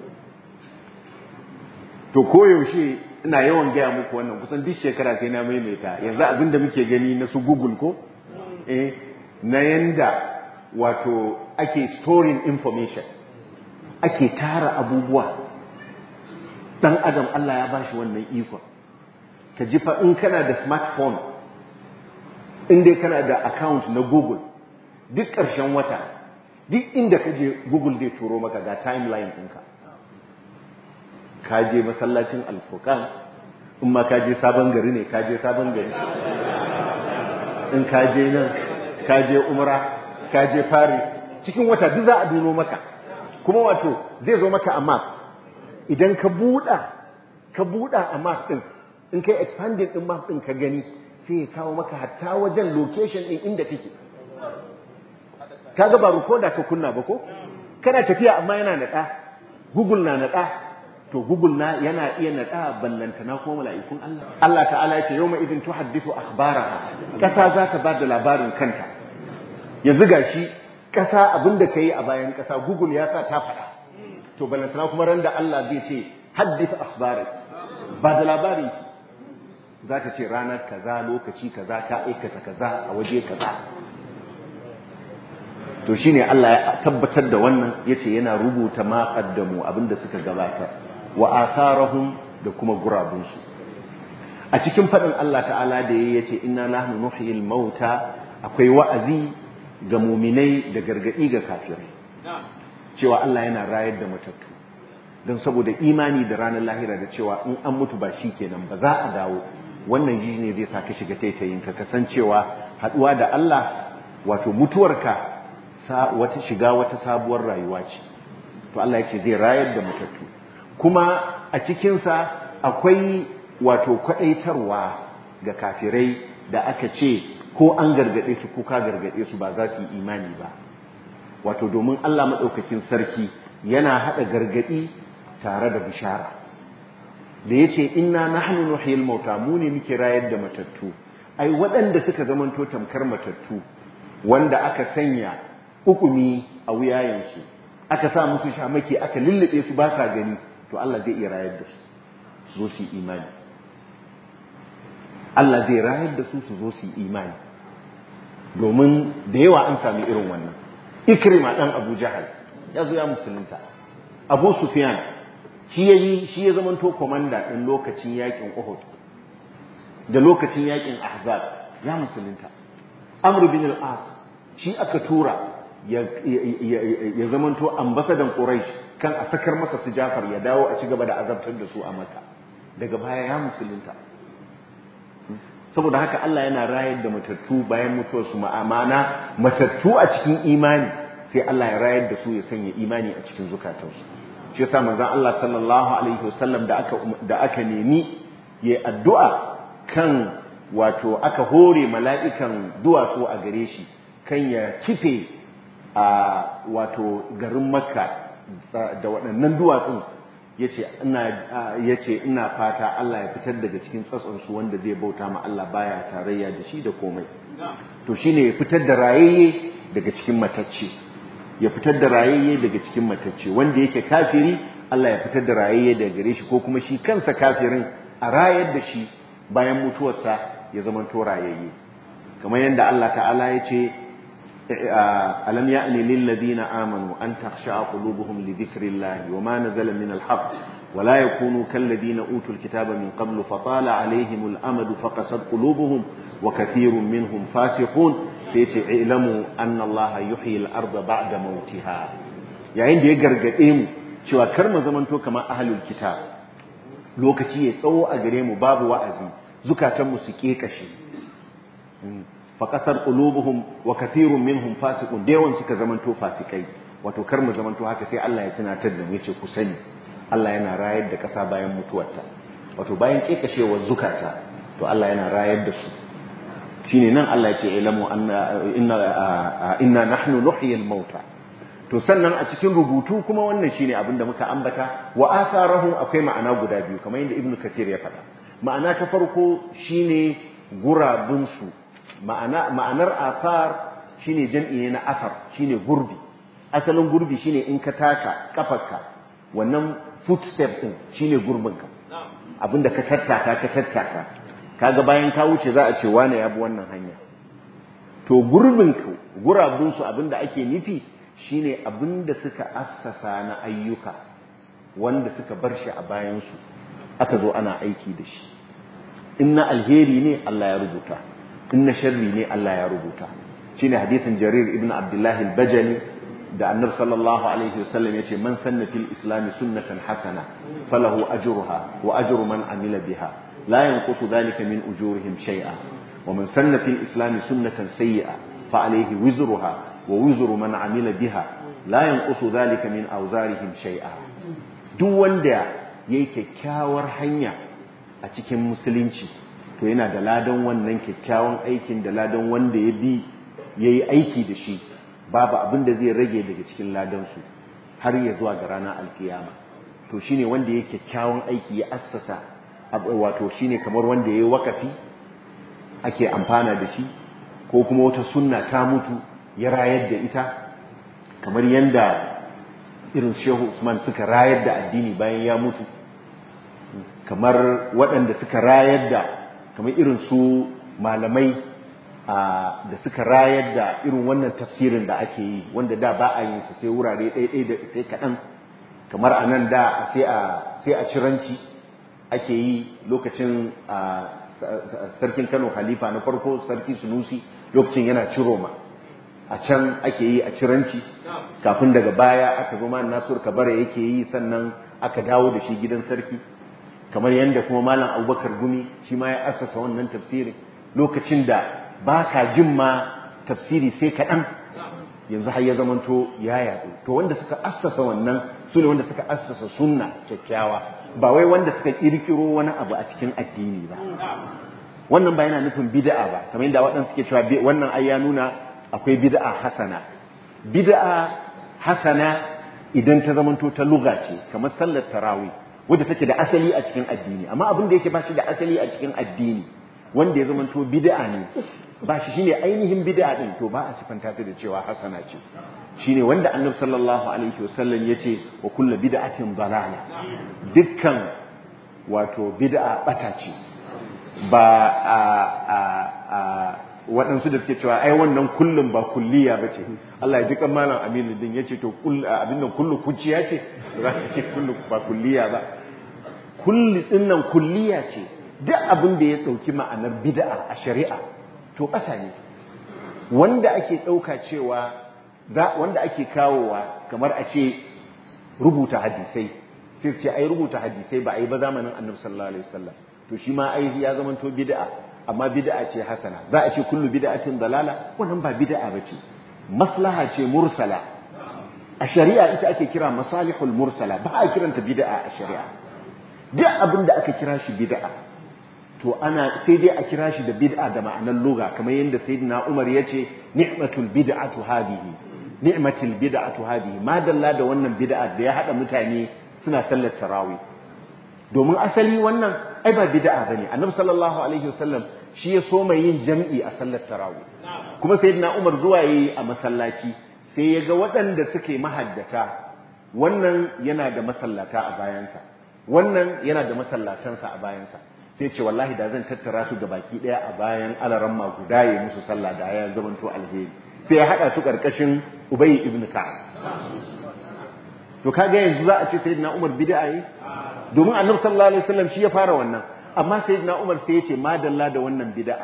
Speaker 1: to koyaushe ina yawan gaya muku wannan kusan duk shekara sai na maimaita yanzu abinda muke gani na su Google ko eh na yanda wato ake storing information ake tara abubuwa dan adam Allah ya bashi wannan iko ka ji fa in kana da smartphone in dai kana da account na Google duk ƙarshen wata duk inda ka je Google zai turo maka ga timeline ɗinka ka je masallacin Al-Furqan in ma ka je sabon gari ne ka je sabon gari in ka je nan ka je umra ka je Paris cikin wata duk za a duno maka kuma wato zai zo maka a map idan ka buɗa ka buɗa a map ɗin in kai expanding ɗin map ɗin ka gani sai ya kawo maka hatta wajen location ɗin inda kake kaga ba recorder ka kunna ba ko kana tafiya amma yana naɗa Google na naɗa to Google na yana iya naɗa ballantana ko mala'ikun Allah Allah ta'ala ya ce yawma idin tuhaddithu akhbaraha kasa za ta ba da labarin kanta yanzu gashi kasa abinda kai a bayan kasa Google ya sa ta faɗa to ballantana kuma ran da Allah zai ce haddith akhbarak ba da labarin ki za ta ce ranar kaza lokaci kaza ka aikata kaza a waje kaza to shine Allah ya tabbatar da wannan yace yana rubuta ma qaddamu abinda suka gabata wa atharahum da kuma gurabunsu a cikin fadin Allah ta'ala da yace inna nahnu nuhyil mauta akwai wa'azi ga mu'minai da gargadi ga kafirai cewa Allah yana rayar da matattu don saboda imani da ranar lahira da cewa in an mutu ba shikenan ba za a dawo wannan ji ne zai saka shiga taitayin ka kasancewa haduwa da Allah wato mutuwarka wata shiga wata sabuwar rayuwa ce to Allah yake zai rayar da matattu kuma a cikin sa akwai wato kwadaitarwa ga kafirai da aka ce ko an gargade su ko ka gargade su ba za su yi imani ba wato domin Allah madaukakin sarki yana hada gargadi tare da bishara da yace inna nahnu nuhyil mauta mu ne muke rayar da matattu ai waɗanda suka zamanto tamkar matattu wanda aka sanya hukumi a wuyayensu aka sa musu shamaki aka lullube su ba sa gani to Allah zai iya rayar da su su zo su imani Allah zai rayar da su su zo su imani domin da yawa an sami irin wannan Ikrima dan Abu Jahal ya zo ya musulunta Abu Sufyan shi yayi shi ya zamanto komanda din lokacin yakin Uhud da lokacin yakin Ahzab ya musulunta Amr bin al-As shi aka tura ya zamanto ambasadan Quraysh kan a sakar masa su Jafar ya dawo a ci gaba da azabtar da su a Makka daga baya ya musulunta saboda haka Allah yana rayar da matattu bayan mutuwar su ma'amana matattu a cikin imani sai Allah ya rayar da su ya sanya imani a cikin zukatansu shi yasa manzon Allah sallallahu alaihi wasallam da aka da aka nemi yayi addu'a kan wato aka hore mala'ikan duwatsu a gare shi kan ya kife a wato garin Makka da waɗannan duwatsun yace ina yace ina fata Allah ya fitar daga cikin tsatson su wanda zai bauta ma Allah baya tarayya da shi da komai to shine ya fitar da rayayye daga cikin matacce ya fitar da rayayye daga cikin matacce wanda yake kafiri Allah ya fitar da rayayye daga gare shi ko kuma shi kansa kafirin a rayar da shi bayan mutuwarsa ya zama to rayayye kamar yadda Allah ta'ala ya ce alam ya'ni lil ladina amanu an takhsha'a qulubuhum li dhikrillahi wama nazala min al-haqq wa la yakunu kal ladina utul kitaba min qablu fatala alayhim al-amadu faqasat qulubuhum wa kathirun minhum fasiqun sai ce ilamu anna Allah yuhyi al-ardha ba'da mautiha yayin da ya gargade mu cewa kar mu zamanto kamar ahlul kitab lokaci ya tsawo a gare mu babu wa'azi zukatanmu su kekashe fa qasar qulubuhum wa kathirun minhum fasiqun da yawan suka zamanto fasikai wato kar mu zamanto haka sai Allah ya tunatar da mu yace ku sani Allah yana rayar da kasa bayan mutuwarta wato bayan kekashewar zukata to Allah yana rayar da su shine nan Allah ya ce ilamu anna inna inna nahnu nuhyi al-mauta. To sannan a cikin rubutu kuma wannan shine abin da muka ambata wa atharahum akwai ma'ana guda biyu kamar yadda Ibn Kathir ya faɗa. Ma'ana ta farko shine gurabun su, ma'ana ma'anar athar shine jam'i ne na athar, shine gurbi. Asalin gurbi shine in ka taka kafarka wannan footstep din shine gurbinka, abinda ka tattaka ka tattaka kaga bayan ka wuce za a ce wane ya bi wannan hanya. To gurbinku gurabunsu abinda ake nufi shine abinda suka assasa na ayyuka wanda suka bar shi a bayansu aka zo ana aiki da shi. Inna alheri ne Allah ya rubuta, inna sharri ne Allah ya rubuta. Shine hadisin Jarir ibn Abdullah al-Bajali da Annabi sallallahu alaihi wasallam yace man sanna fil islam sunnatan hasana falahu ajruha wa ajru man amila biha la yanqusu dhalika min ujurihim shay'a wa man sanna fil islam sunnatan sayyi'a fa alayhi wizruha wa wizru man amila biha la yanqusu dhalika min awzarihim shay'a. Duk wanda yayi kyakkyawar hanya a cikin musulunci to yana da ladan wannan kyakkyawan aikin da ladan wanda ya bi yayi aiki da shi, babu abin da zai rage daga cikin ladansu har ya zuwa ga ranar alkiyama. To shine wanda yake kyakkyawan aiki ya assasa, wato shine kamar wanda yayi wakafi ake amfana da shi, ko kuma wata sunna ta mutu ya rayar da ita, kamar yanda irin Shehu Usman suka rayar da addini bayan ya mutu, kamar waɗanda suka rayar da kamar irin su malamai da suka rayar da irin wannan tafsirin da ake yi wanda da ba a yin sa sai wurare ɗaiɗai da sai kaɗan, kamar a nan da sai a ciranci ake yi lokacin sarkin Kano Khalifa na farko sarki Sunusi lokacin yana Ciroma, a can ake yi a ciranci kafin daga baya aka zo ma Nasur Kabara yake yi sannan aka dawo da shi gidan sarki, kamar yadda kuma Malam Abubakar Gumi shi ma ya assasa wannan tafsirin lokacin da ba ka jin ma tafsiri sai kaɗan, yanzu har ya zamanto ya yaɗu. To wanda suka assasa wannan su ne wanda suka assasa sunna kyakkyawa, ba wai wanda suka ƙirƙiro wani abu a cikin addini ba. Wannan ba yana nufin bid'a ba, kamar yadda waɗansu suke cewa wannan ai ya nuna akwai bid'a hasana. Bid'a hasana idan ta zamanto ta lugha ce, kamar sallar tarawih wadda take da asali a cikin addini, amma abin da yake ba shi da asali a cikin addini wanda ya zamanto bid'a ne, ba shi shine ainihin bid'a din, to ba a sifanta ta da cewa hasana ce. Shine wanda Annabi sallallahu alaihi wasallam yace wa kullu bid'atin dalala, dukkan wato bid'a bata ce. Ba a a a waɗansu da suke cewa ai wannan kullum ba kulliya bace, Allah ya ji kan malam Aminu din yace to kull abin nan kullu kuciya ce, za ka ce kullu ba kulliya ba. Kulli dinnan kulliya ce, duk abin da ya dauki ma'anar bid'a a shari'a to ƙasa ne, wanda ake ɗauka cewa wanda ake kawowa kamar a ce rubuta hadisai, sai ce ai rubuta hadisai ba a yi ba zamanin Annabi sallallahu alaihi wasallam, to shi ma ai ya zama to bid'a, amma bid'a ce hasana. Za a ce kullu bid'atin dalala, wannan ba bid'a bace, maslaha ce mursala. A shari'a ita ake kira masalihul mursala, ba a kiranta bid'a a shari'a. Duk abin da aka kira shi bid'a to ana sai dai a kira shi da bid'a da ma'anar lugha, kamar yadda sayyidina Umar yace ni'matul bid'atu hadhihi, ni'matul bid'atu hadhihi, ma dalla da wannan bid'a da ya hada mutane suna sallar tarawih. Domin asali wannan ai ba bid'a bane, Annabi sallallahu alaihi wasallam shi ya so mai yin jam'i a sallar tarawih, kuma sayyidina Umar zuwa yayi a masallaci sai ya ga waɗanda suke mahaddata, wannan yana da masallata a bayansa, wannan yana da masallatansa a bayansa, sai ce wallahi da zan tattara su baki daya a bayan alaramma guda ya musu sallah da ya zamanto alheri, sai ya hada su karkashin Ubay ibn Ka'ab. To kaga yanzu za a ce sayyidina Umar bid'a yi, domin Annabi sallallahu alaihi wasallam shi ya fara wannan, amma sayyidina Umar sai ya ce madalla da wannan bid'a.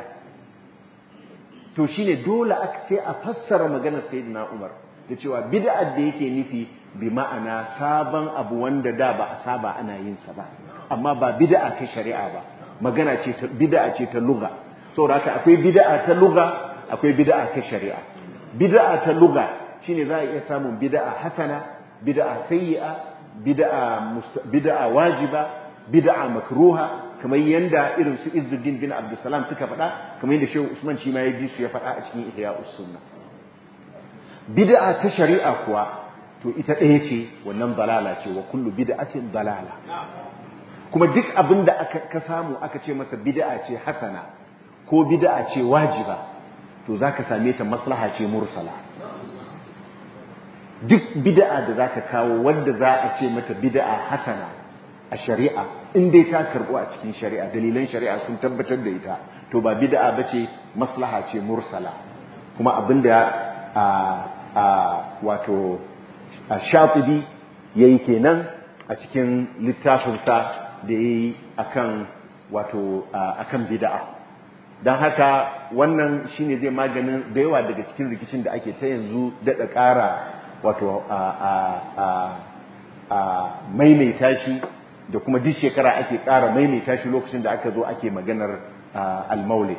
Speaker 1: To shine dole aka sai a fassara maganar sayyidina Umar da cewa bid'ar da yake nufi bi ma'ana sabon abu wanda da ba a saba ana yin sa ba, amma ba bid'a ta shari'a ba, magana ce ta bid'a ce ta lugha. Saboda haka akwai bid'a ta lugha, akwai bid'a ta shari'a. Bid'a ta lugha shine za a iya samun bid'a hasana, bid'a sayyi'a, bid'a bid'a wajiba, bid'a makruha kamar yanda irin su Izzuddin bin Abdussalam suka faɗa kamar yanda Shehu Usman shi ma ya ji su ya faɗa a cikin Ihya'us Sunnah. Bid'a ta shari'a kuwa to ita ɗaya ce wannan balala ce wa kullu bid'atin balala. Kuma duk abin da aka ka samu aka ce masa bid'a ce hasana ko bid'a ce wajiba to zaka same ta maslaha ce mursala. Duk bid'a da zaka kawo wanda za a ce mata bid'a hasana a shari'a in dai ta karbo a cikin shari'a dalilan shari'a sun tabbatar da ita to ba bid'a bace maslaha ce mursala. Kuma abinda a a wato Shatibi yayi kenan a cikin littafinsa da yayi akan wato akan bid'a. Dan haka wannan shine zai maganin da yawa daga cikin rikicin da ake ta yanzu daɗa ƙara wato a a a a maimaita shi da kuma duk shekara ake ƙara maimaita shi lokacin da aka zo ake maganar al-maulid.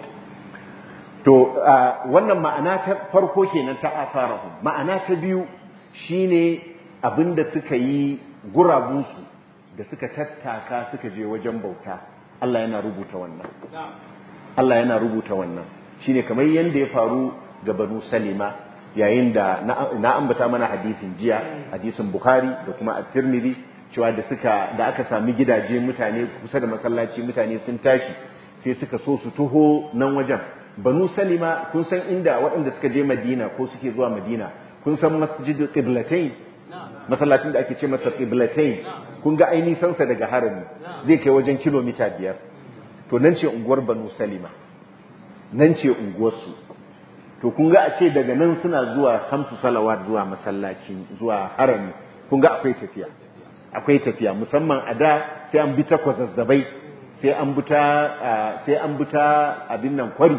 Speaker 1: To wannan ma'ana ta farko kenan ta asarahum. Ma'ana ta biyu shine abinda suka yi gurabunsu da suka tattaka suka je wajen bauta. Allah yana rubuta wannan. Allah yana rubuta wannan. Shine kamar yanda ya faru ga Banu Salima yayin da na ambata mana hadisin jiya, hadisin Bukhari da kuma At-Tirmidhi cewa da suka da aka sami gidaje mutane kusa da masallaci mutane sun tashi sai suka so su tuho nan wajen. Banu Salima kun san inda waɗanda suka je Madina ko suke zuwa Madina kun san Masjidul Qiblatain, masallacin da ake ce masa Qiblatain, kun ga ainihin sansa daga harami zai kai wajen kilomita biyar. To nan ce unguwar Banu Salima, nan ce unguwarsu. To kun ga a ce daga nan suna zuwa hamsu salawat zuwa masallaci zuwa harami, kun ga akwai tafiya akwai tafiya musamman a da sai an bi ta kwazazzabai, sai an bi ta sai an bi ta abin nan kwari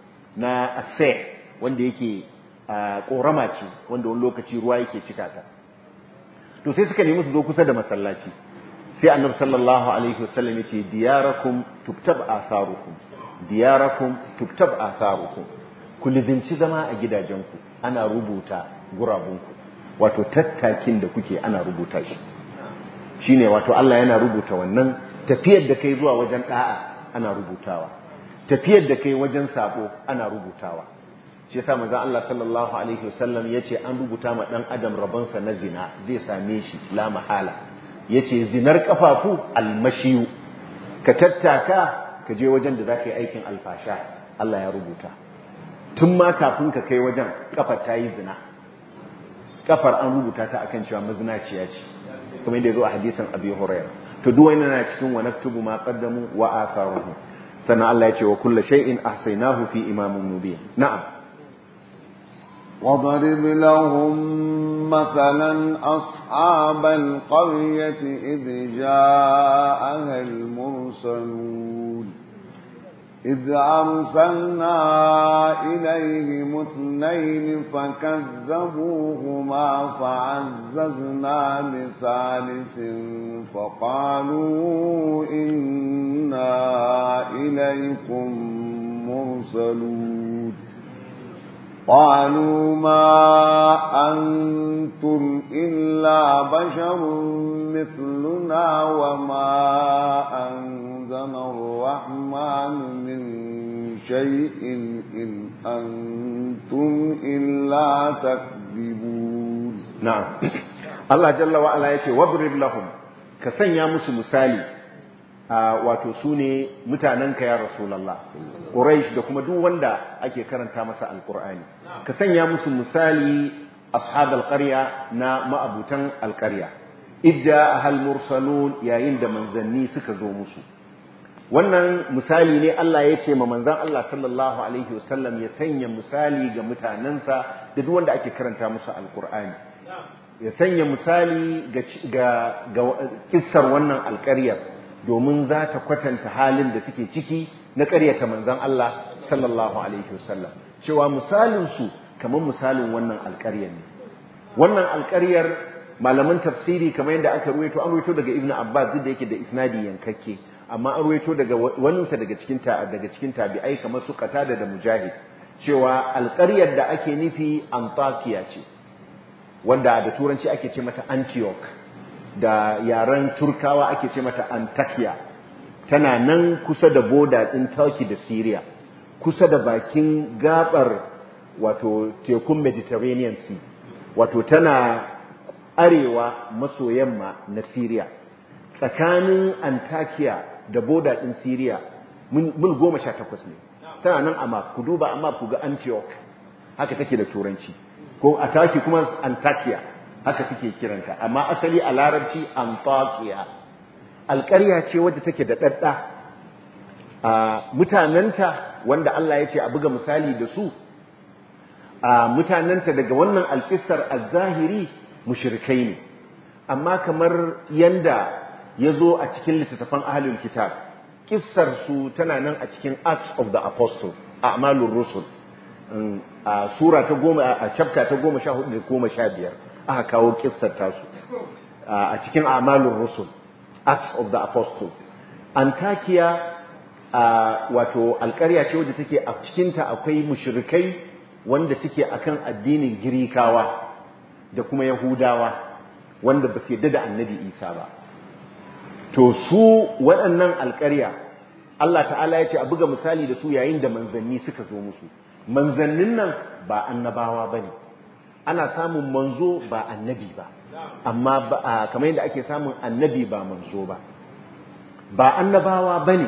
Speaker 1: na Ase wanda yake korama ce wanda wani lokaci ruwa yake cika ta. To sai suka nemi su zo kusa da masallaci, sai annabi sallallahu alaihi wasallam ya ce diyarakum tuktab atharukum diyarakum tuktab atharukum, ku lizinci zama a gidajenku ana rubuta gurabunku, wato tattakin da kuke ana rubuta shi. Shine wato Allah yana rubuta wannan tafiyar da kai zuwa wajen da'a ana rubutawa, tafiyar da kai wajen sabo ana rubutawa. Shi yasa manzon Allah sallallahu alaihi wasallam yace an rubuta ma dan adam rabonsa na zina zai same shi la mahala. Yace zinar kafafu almashiyu, ka tattaka ka je wajen da zaka yi aikin alfasha, Allah ya rubuta. Tun ma kafin ka kai wajen kafar ta yi zina, kafar an rubuta ta akan cewa mazinaciya ce, kuma yadda ya zo a hadisin Abi Hurairah. To duk wani na cikin wa naktubu ma qaddamu wa atharuhum. Sannan Allah ya ce wa kullu shay'in ahsaynahu fi imamin mubin. Na'am.
Speaker 2: وضرب لهم مثلا أصحاب القرية إذ جاءها المرسلون إذ أرسلنا إليهم اثنين فكذبوهما فعززنا بثالث فقالوا إنا إليكم مرسلون قالوا ما أنتم إلا بشر مثلنا وما أنزل الرحمن من شيء إن أنتم إلا تكذبون.
Speaker 1: نعم. الله جل وعلا يقول واضرب لهم كسن يا مسلم مسالي wato su ne mutanenka ya Rasulallah, Quraysh da kuma duk wanda ake karanta masa alkur'ani, ka sanya musu misali ashabal qarya na ma'abutan alqarya, idda ahal mursalun yayin da manzanni suka zo musu. Wannan misali ne Allah ya ce ma manzan Allah sallallahu alaihi wasallam ya sanya misali ga mutanensa da duk wanda ake karanta musu alkur'ani, ya sanya misali ga ga kissar wannan alƙaryar domin za ta kwatanta halin da suke ciki na ƙaryata manzon Allah sallallahu alaihi wasallam, cewa misalinsu kamar misalin wannan alƙaryar ne. Wannan alƙaryar malaman tafsiri kamar yadda aka ruwaito, an ruwaito daga Ibn Abbas duk da yake da isnadi yankakke, amma an ruwaito daga waninsa daga cikin daga cikin tabi'ai kamar su Qatada da Mujahid, cewa alƙaryar da ake nufi Antakiya ce, wanda da turanci ake ce mata Antioch. da yaren Turkawa ake ce mata Antakya, tana nan kusa da boda ɗin Turkey da Syria, kusa da bakin gabar wato tekun Mediterranean Sea, wato tana arewa maso yamma na Syria. Tsakanin Antakya da boda ɗin Syria mil goma sha takwas ne, tana nan a map, ku duba a map ku ga Antioch, haka take da turanci, ko a Turkey kuma Antakya, haka suke kiranta, amma asali a larabci Antakya. Alƙarya ce wadda take da ɗaɗɗa, a mutanenta wanda Allah ya ce a buga misali da su, a mutanenta daga wannan alƙisar az-zahiri mushrikai ne, amma kamar yanda ya zo a cikin littattafan ahlul kitab, kissar su tana nan a cikin Acts of the Apostles, a'malur rusul, a sura ta goma, a chapter ta goma sha hudu da goma sha biyar aka kawo kissar tasu a cikin a'malur rusul, Acts of the Apostles. Antakiya wato alƙarya ce wadda take a cikinta akwai mushrikai wanda suke akan addinin Girikawa da kuma Yahudawa wanda ba su yarda da Annabi Isa ba. To su waɗannan alƙarya Allah ta'ala ya ce a buga misali da su yayin da manzanni suka zo musu. Manzannin nan ba annabawa bane, ana samun manzo ba annabi ba, amma kamar yadda ake samun annabi ba manzo ba. Ba annabawa bane,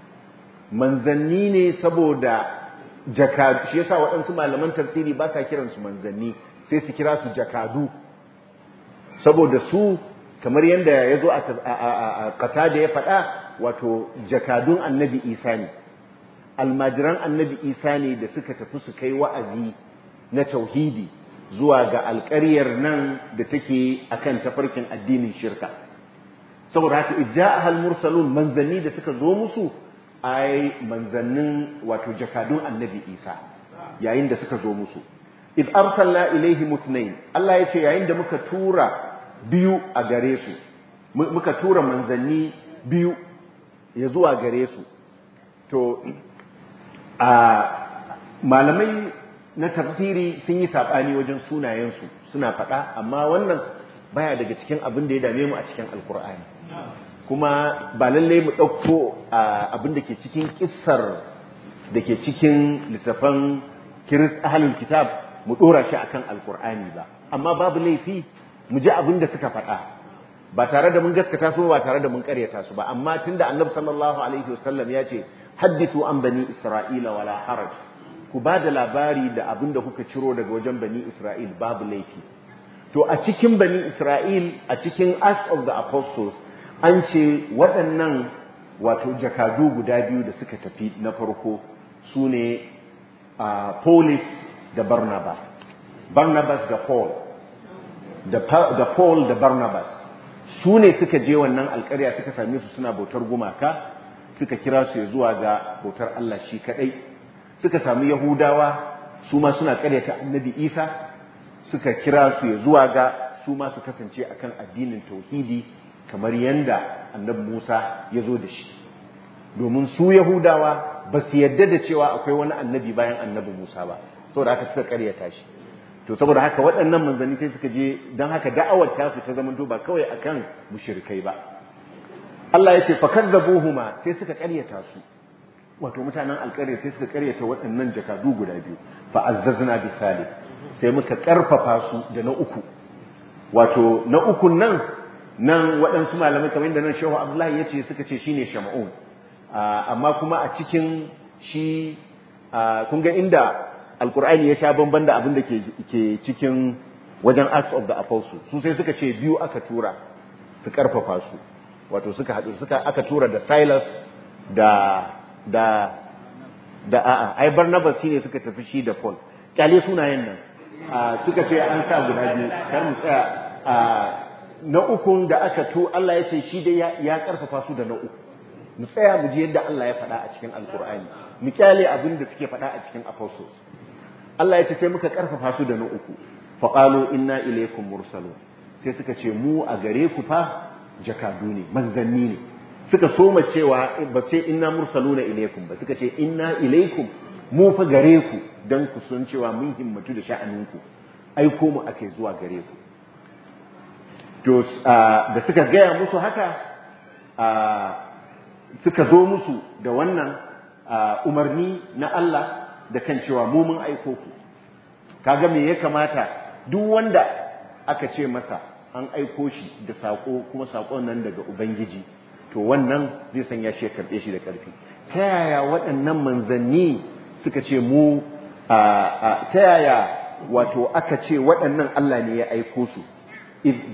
Speaker 1: manzanni ne saboda jakadu, shi yasa waɗansu malaman tafsiri ba sa kiransu manzanni, sai su kira su jakadu, saboda su kamar yadda ya zo a kata da ya faɗa, wato jakadun annabi Isa ne, almajiran annabi Isa ne da suka tafi su kai wa'azi na tauhidi zuwa ga alƙaryar nan da take akan tafarkin addinin shirka. Saboda haka ijja'ahal mursalun, manzanni da suka zo musu ai manzannin wato jakadun annabi Isa yayin da suka zo musu. id arsalna ilaihim ithnain, Allah yace yayin da muka tura biyu a gare su, muka tura manzanni biyu ya zuwa gare su. To a malamai na tafsiri sun yi sabani wajen sunayensu suna faɗa, amma wannan baya daga cikin abin da ya dame mu a cikin alkur'ani, kuma ba lalle mu ɗauko abin da ke cikin kissar da ke cikin littafan kirist ahlul kitab mu ɗora shi akan alkur'ani ba, amma babu laifi mu ji abin da suka faɗa ba tare da mun gaskata su ba tare da mun ƙaryata su ba. Amma tunda annabi sallallahu alaihi wasallam ya ce haddithu an bani isra'ila wala haraj, ku ba da labari da abin da kuka ciro daga wajen bani isra'il, babu laifi. To a cikin bani isra'il, a cikin Acts of the Apostles, an ce waɗannan wato jakadu guda biyu da suka tafi na farko su ne Paulus da Barnabas, Barnabas da Paul, da Paul da Barnabas su ne suka je wannan alƙarya suka same su suna bautar gumaka, suka kira su zuwa ga bautar Allah shi kaɗai. Suka samu Yahudawa su ma suna ƙaryata annabi Isa, suka kira su zuwa ga su ma su kasance akan addinin tauhidi kamar yanda annabi Musa ya zo da shi, domin su Yahudawa ba su yadda da cewa akwai wani annabi bayan annabi Musa ba, saboda haka suka ƙaryata shi. To saboda haka waɗannan manzanni sai suka je, don haka da'awar ta su ta zama ba kawai akan mushrikai ba. Allah ya ce fakazzabuhuma, sai suka ƙaryata su, wato mutanen alƙarya sai suka ƙaryata waɗannan jakadu guda biyu. Fa azzazna bi thalith, sai muka ƙarfafa su da na uku. Wato na ukun nan nan waɗansu malamai kamar yadda nan Shehu Abdullahi ya ce suka ce shine Shamun, amma kuma a cikin shi kun ga inda Alƙur'ani ya sha bamban da abin da ke cikin wajen Acts of the Apostles, su sai suka ce biyu aka tura su ƙarfafa su, wato suka haɗu suka aka tura da Silas da da da a'a ai Barnabas shine suka tafi shi da Paul, kyale sunayen nan suka ce an sa guda biyu kar mu tsaya. Na ukun da aka to Allah ya ce shi dai ya karfafa su da na uku, mu tsaya mu ji yadda Allah ya faɗa a cikin Alƙur'ani, mu kyale abin da suke faɗa a cikin Apostles. Allah ya ce sai muka karfafa su da na uku, faqalu inna ilaykum mursalun, sai suka ce mu a gare ku fa jakadu ne, manzanni ne. Suka soma cewa ba sai inna mursaluna ilaykum ba, suka ce inna ilaykum, mu fa gare ku, dan ku san cewa mun himmatu da sha'aninku, aiko mu ake zuwa gare ku. to da suka gaya musu haka suka zo musu da wannan umarni na Allah da kan cewa mu mun aiko ku. Kaga me ya kamata duk wanda aka ce masa an aiko shi da sako kuma sakon nan daga Ubangiji, to wannan zai sanya shi ya karɓe shi da ƙarfi. Ta yaya waɗannan manzanni suka ce mu ta yaya wato aka ce waɗannan Allah ne ya aiko su, idh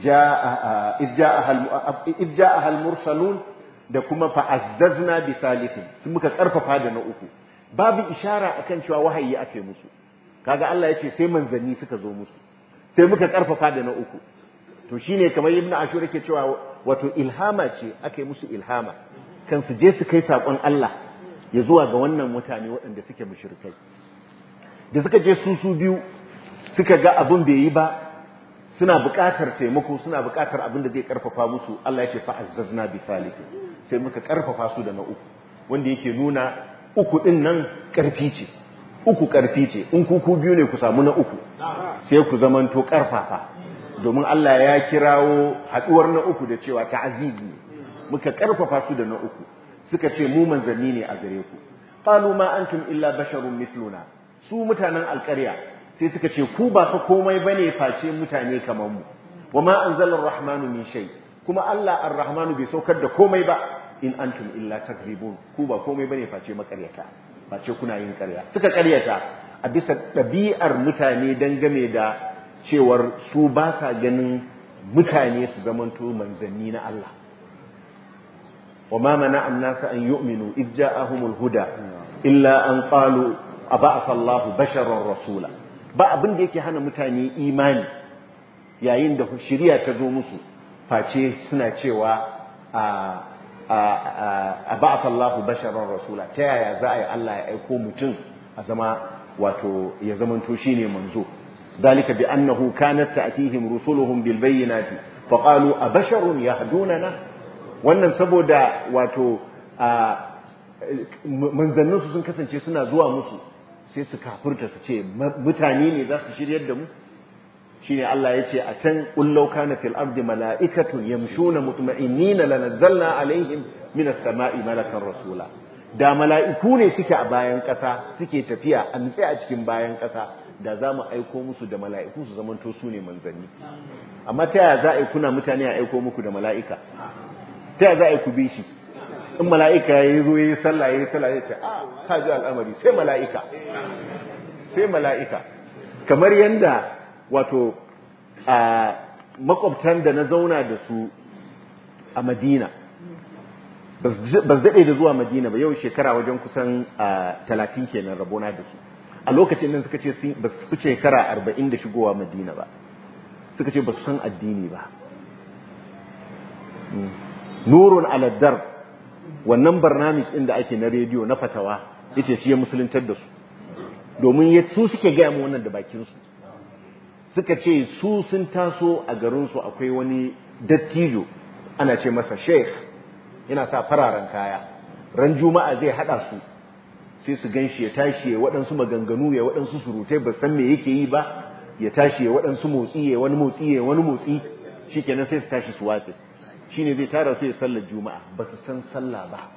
Speaker 1: ja'aha al-mursalun da kuma fa'azzazna bi thalithin, sun muka karfafa da na uku. Babu ishara akan cewa wahayi ake musu. Kaga Allah ya ce sai manzanni suka zo musu, sai muka karfafa da na uku. To shine kamar Ibn Ashur yake cewa wato ilhama ce ake musu ilhama kan su je su kai sakon Allah ya zuwa ga wannan mutane waɗanda suke mushrikai. Da suka je su su biyu suka ga abin bai yi ba, suna buƙatar taimako, suna buƙatar abin da zai karfafa musu. Allah ya ce fa'azzazna bi thalith, sai muka karfafa su da na uku, wanda yake nuna uku din nan ƙarfi ce, uku ƙarfi ce. In ku ku biyu ne ku samu na uku, sai ku zamanto ƙarfafa, domin Allah ya kirawo haɗuwar na uku da cewa ta'azizi. Muka karfafa su da na uku, suka ce mu manzanni ne a gare ku. Qalu ma antum illa basharun mithluna, su mutanen alƙarya sai suka ce ku ba fa komai bane face mutane kamar mu. Wa ma anzala ar-rahmanu min shay, kuma Allah ar-rahmanu bai saukar da komai ba. In antum illa takzibun, ku ba komai bane face makaryata, face kuna yin ƙarya. Suka ƙaryata a bisa ɗabi'ar mutane dangane da cewar su ba sa ganin mutane su zamanto manzanni na Allah. Wa ma mana annasa an yu'minu idh ja'ahumul huda illa an qalu aba'atha Allahu basharan rasula. Ba abin da yake hana mutane imani yayin da shari'a ta zo musu face suna cewa a aba'atha Allahu basharan rasula. Ta yaya za a yi Allah ya aiko mutum a zama wato ya zamanto shine manzo. ذلك بأنه كانت تأتيهم رسلهم بالبينات فقالوا أبشر يهدوننا. wannan saboda wato manzanninsu sun kasance suna zuwa musu sai su kafirta su ce mutane ne za su shiryar da mu. shine Allah ya ce a can ullau kana fil ardi mala'ikatun yamshuna mutma'innina lanazzalna alaihim minas sama'i malakan rasula. Da mala'iku ne suke a bayan ƙasa suke tafiya a nutse a cikin bayan ƙasa, da za mu aiko musu da mala'iku su zamanto su ne manzanni. Amma ta yaya za a yi kuna mutane a aiko muku da mala'ika? Ta yaya za a yi ku bi shi? In mala'ika ya yi zo ya yi sallah ya yi sallah ya ce a ka ji al'amari sai mala'ika, sai mala'ika. Kamar yadda wato a makwabtan da na zauna da su a Madina, ba su daɗe da zuwa Madina ba, yau shekara wajen kusan talatin kenan rabona da su. A lokacin nan suka ce ba su fi shekara arba'in da shigowa Madina ba, suka ce ba su san addini ba. Nurun aladdar, wannan barnamis ɗin da ake na rediyo na fatawa, yace shi ya musuluntar da su, domin su suke gaya mu wannan da bakinsu. Suka ce su sun taso a garinsu akwai wani dattijo ana ce masa sheikh, yana sa fararen kaya, ran juma'a zai haɗa su sai su gan shi ya tashi ya waɗansu maganganu ya waɗansu surutai ba san me yake yi ba, ya tashi ya waɗansu motsi ya wani motsi ya wani motsi, shi kenan sai su tashi su watsi. Shi ne zai tara su ya sallar juma'a, ba su san sallah ba.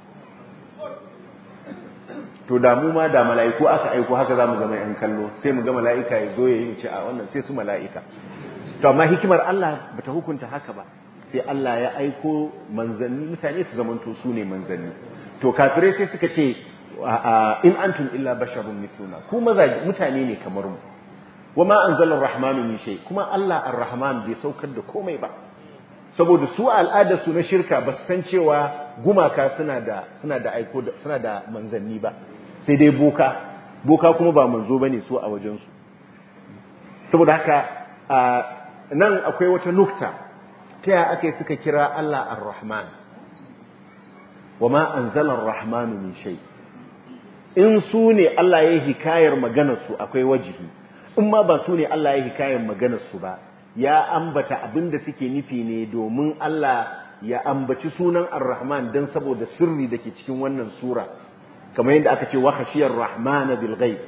Speaker 1: To da mu ma da mala'iku aka aiko haka za mu zama ‘yan kallo, sai mu ga mala'ika ya zo ya yi ce a wannan sai su mala'ika. To amma hikimar Allah ba ta hukunta haka ba, sai Allah ya aiko manzanni mutane su zamanto su ne manzanni. To kafirai sai suka ce in antum illa basharun mithluna, ku maza mutane ne kamar mu. Wama anzala ar-rahmanu min shay, kuma Allah ar-rahman bai saukar da komai ba. Saboda su al'adar su na shirka ba su san cewa gumaka suna da suna da aiko suna da manzanni ba, sai dai boka. Boka kuma ba manzo bane su a wajen su. Saboda haka nan akwai wata nukta ta ya ake suka kira Allah ar-rahman. Wama anzala ar-rahmanu min shay. In su ne Allah ya yi hikayar maganarsu akwai wajihi, in ma ba su ne Allah ya yi hikayar maganarsu ba, ya ambata abin da suke nufi ne domin Allah ya ambaci sunan ar-Rahman don saboda sirri da ke cikin wannan sura, kamar yadda aka ce wa khashiyar rahmana bil ghaib,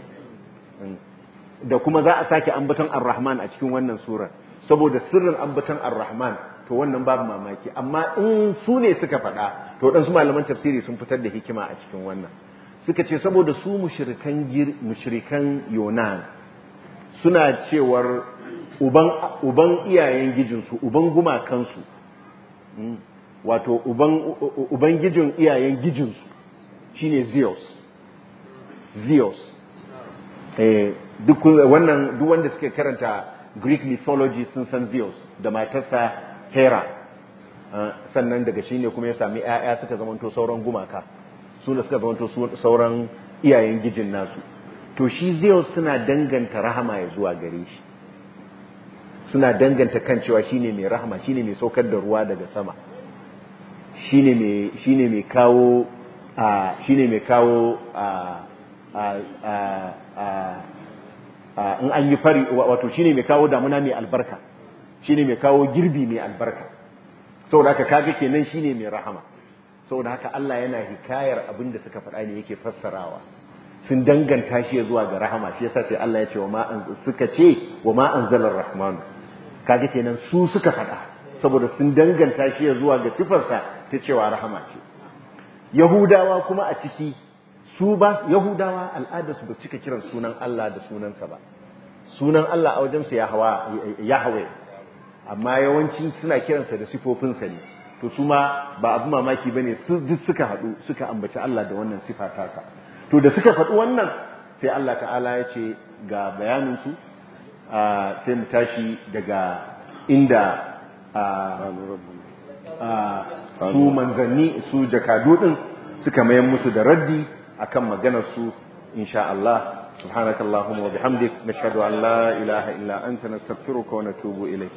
Speaker 1: da kuma za a sake ambaton ar-Rahman a cikin wannan sura saboda sirrin ambaton ar-Rahman. to wannan babu mamaki, amma in su ne suka faɗa to waɗansu malaman tafsiri sun fitar da hikima a cikin wannan, suka ce saboda su mushrikan mushrikan Yunan suna cewar uban uban iyayen gijinsu, uban gumakansu, wato uban uban gijin iyayen gijinsu shine Zeus. Zeus eh duk wannan duk wanda suke karanta Greek mythology sun san Zeus da matarsa Hera, sannan daga shi ne kuma ya sami ‘ya'ya suka zamanto sauran gumaka, su da suka zamanto sauran iyayen gijin nasu. To shi Zeus suna danganta rahama ya zuwa gare shi, suna danganta kan cewa shi ne mai rahama, shi ne mai saukar da ruwa daga sama, shi ne mai kawo shi ne mai kawo in an yi fari, wato shi ne mai kawo damuna mai albarka, shi ne mai kawo girbi mai albarka. Saboda haka kaga kenan shi ne mai rahama. Saboda haka Allah yana hikayar abin da suka faɗa ne yake fassarawa, sun danganta shi zuwa ga rahama, shi yasa sai Allah ya ce wa ma suka ce wa ma anzalar rahman, kaga kenan su suka faɗa saboda sun danganta shi zuwa ga sifarsa ta cewa rahama ce. Yahudawa kuma a ciki su ba, Yahudawa al'adarsu ba cika kiran sunan Allah da sunansa ba, sunan Allah a wajensu Yahweh, amma yawanci suna kiransa da sifofinsa ne. To su ma ba abu mamaki bane su duk suka haɗu suka ambaci Allah da wannan sifa tasa. To da suka faɗi wannan sai Allah ta'ala ya ce ga bayaninsu, sai mu tashi daga inda su manzanni su jakadu din suka mayan musu da raddi akan maganar su, insha Allah. سبحانك اللهم وبحمدك نشهد أن لا إله إلا أنت نستغفرك ونتوب إليك.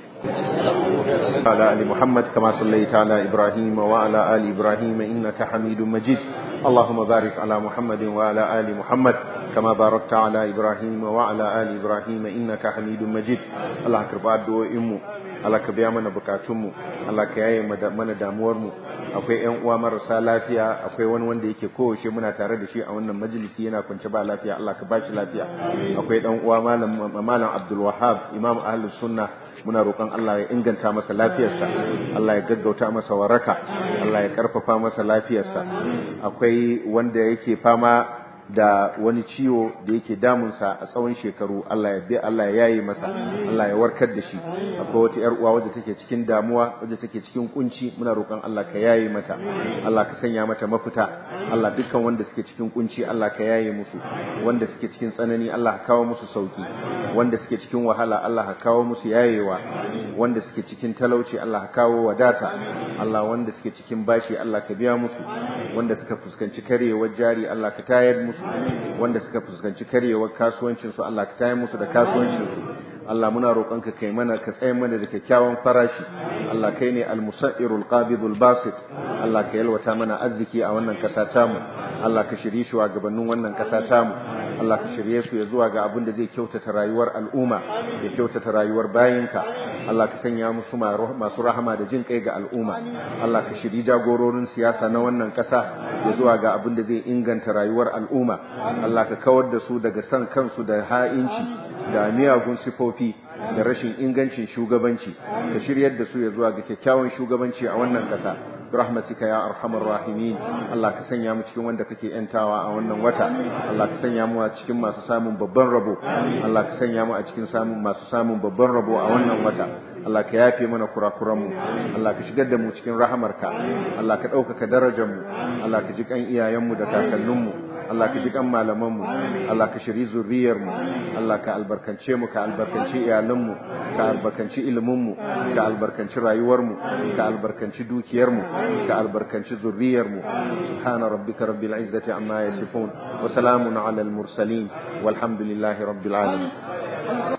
Speaker 1: على آل محمد كما صليت على إبراهيم وعلى آل إبراهيم إنك حميد مجيد. اللهم بارك على محمد وعلى آل محمد كما باركت على إبراهيم وعلى آل إبراهيم إنك حميد مجيد. الله كربا دوئمو، الله كبيا من بكاتمو، الله كياي من دامورمو. akwai ƴan uwa marasa lafiya, akwai wani wanda yake kowace muna tare da shi a wannan majalisi yana kwance ba lafiya, Allah ka bashi lafiya. Akwai dan uwa malam malam Abdul Wahhab imam ahlus sunna, muna roƙon Allah ya inganta masa lafiyarsa, Allah ya gaggauta masa waraka, Allah ya karfafa masa lafiyarsa. Akwai wanda yake fama da wani ciwo da yake damunsa a tsawon shekaru, Allah ya bi Allah ya yaye masa, Allah ya warkar da shi. Akwai wata yar uwa wadda take cikin damuwa, wadda take cikin kunci, muna roƙon Allah ka yaye mata, Allah ka sanya mata mafita. Allah dukkan wanda suke cikin kunci Allah ka yaye musu, wanda suke cikin tsanani Allah ka kawo musu sauki, wanda suke cikin wahala Allah ka kawo musu yayewa, wanda suke cikin talauci Allah ka kawo wadata, Allah wanda suke cikin bashi Allah ka biya musu, wanda suka fuskanci karyewar jari Allah ka tayar musu, wanda suka fuskanci karyewar kasuwancin su Allah ka tayar musu da kasuwancin su. Allah muna roƙonka kai mana ka tsaye mana da kyakkyawan farashi. Allah kai ne al-musa'irul qabidul basit. Allah ka yalwata mana arziki a wannan ƙasa tamu. Allah ka shirye shi wa gabanin wannan ƙasa tamu. Allah ka shirye su ya zuwa ga abin da zai kyautata rayuwar al'umma, ya kyautata rayuwar bayinka. Allah ka sanya musu masu rahama da jin kai ga al'umma. Allah ka shiri jagororin siyasa na wannan ƙasa ya zuwa ga abin da zai inganta rayuwar al'umma. Allah ka kawar da su daga san kansu da ha'inci da miyagun sifofi da rashin ingancin shugabanci, ka shiryar da su ya zuwa ga kyakkyawan shugabanci a wannan ƙasa. Rahmatika ya arhamar rahimin. Allah ka sanya mu cikin wanda kake yantawa a wannan wata. Allah ka sanya mu a cikin masu samun babban rabo. Allah ka sanya mu a cikin samun masu samun babban rabo a wannan wata. Allah ka yafe mana kurakuranmu. Allah ka shigar da mu cikin rahamarka. Allah ka ɗaukaka darajarmu. Allah ka ji kan iyayenmu da kakanninmu. Allah ka ji kan malamanmu, Allah ka shiri zuriyarmu, Allah ka albarkance mu, ka albarkanci iyalanmu, ka albarkanci iliminmu, ka albarkanci rayuwarmu, ka albarkanci dukiyarmu, ka albarkanci zuriyarmu. Subhana rabbika rabbil izzati amma yasifun wa salamun ala al mursalin walhamdulillahi rabbil alamin.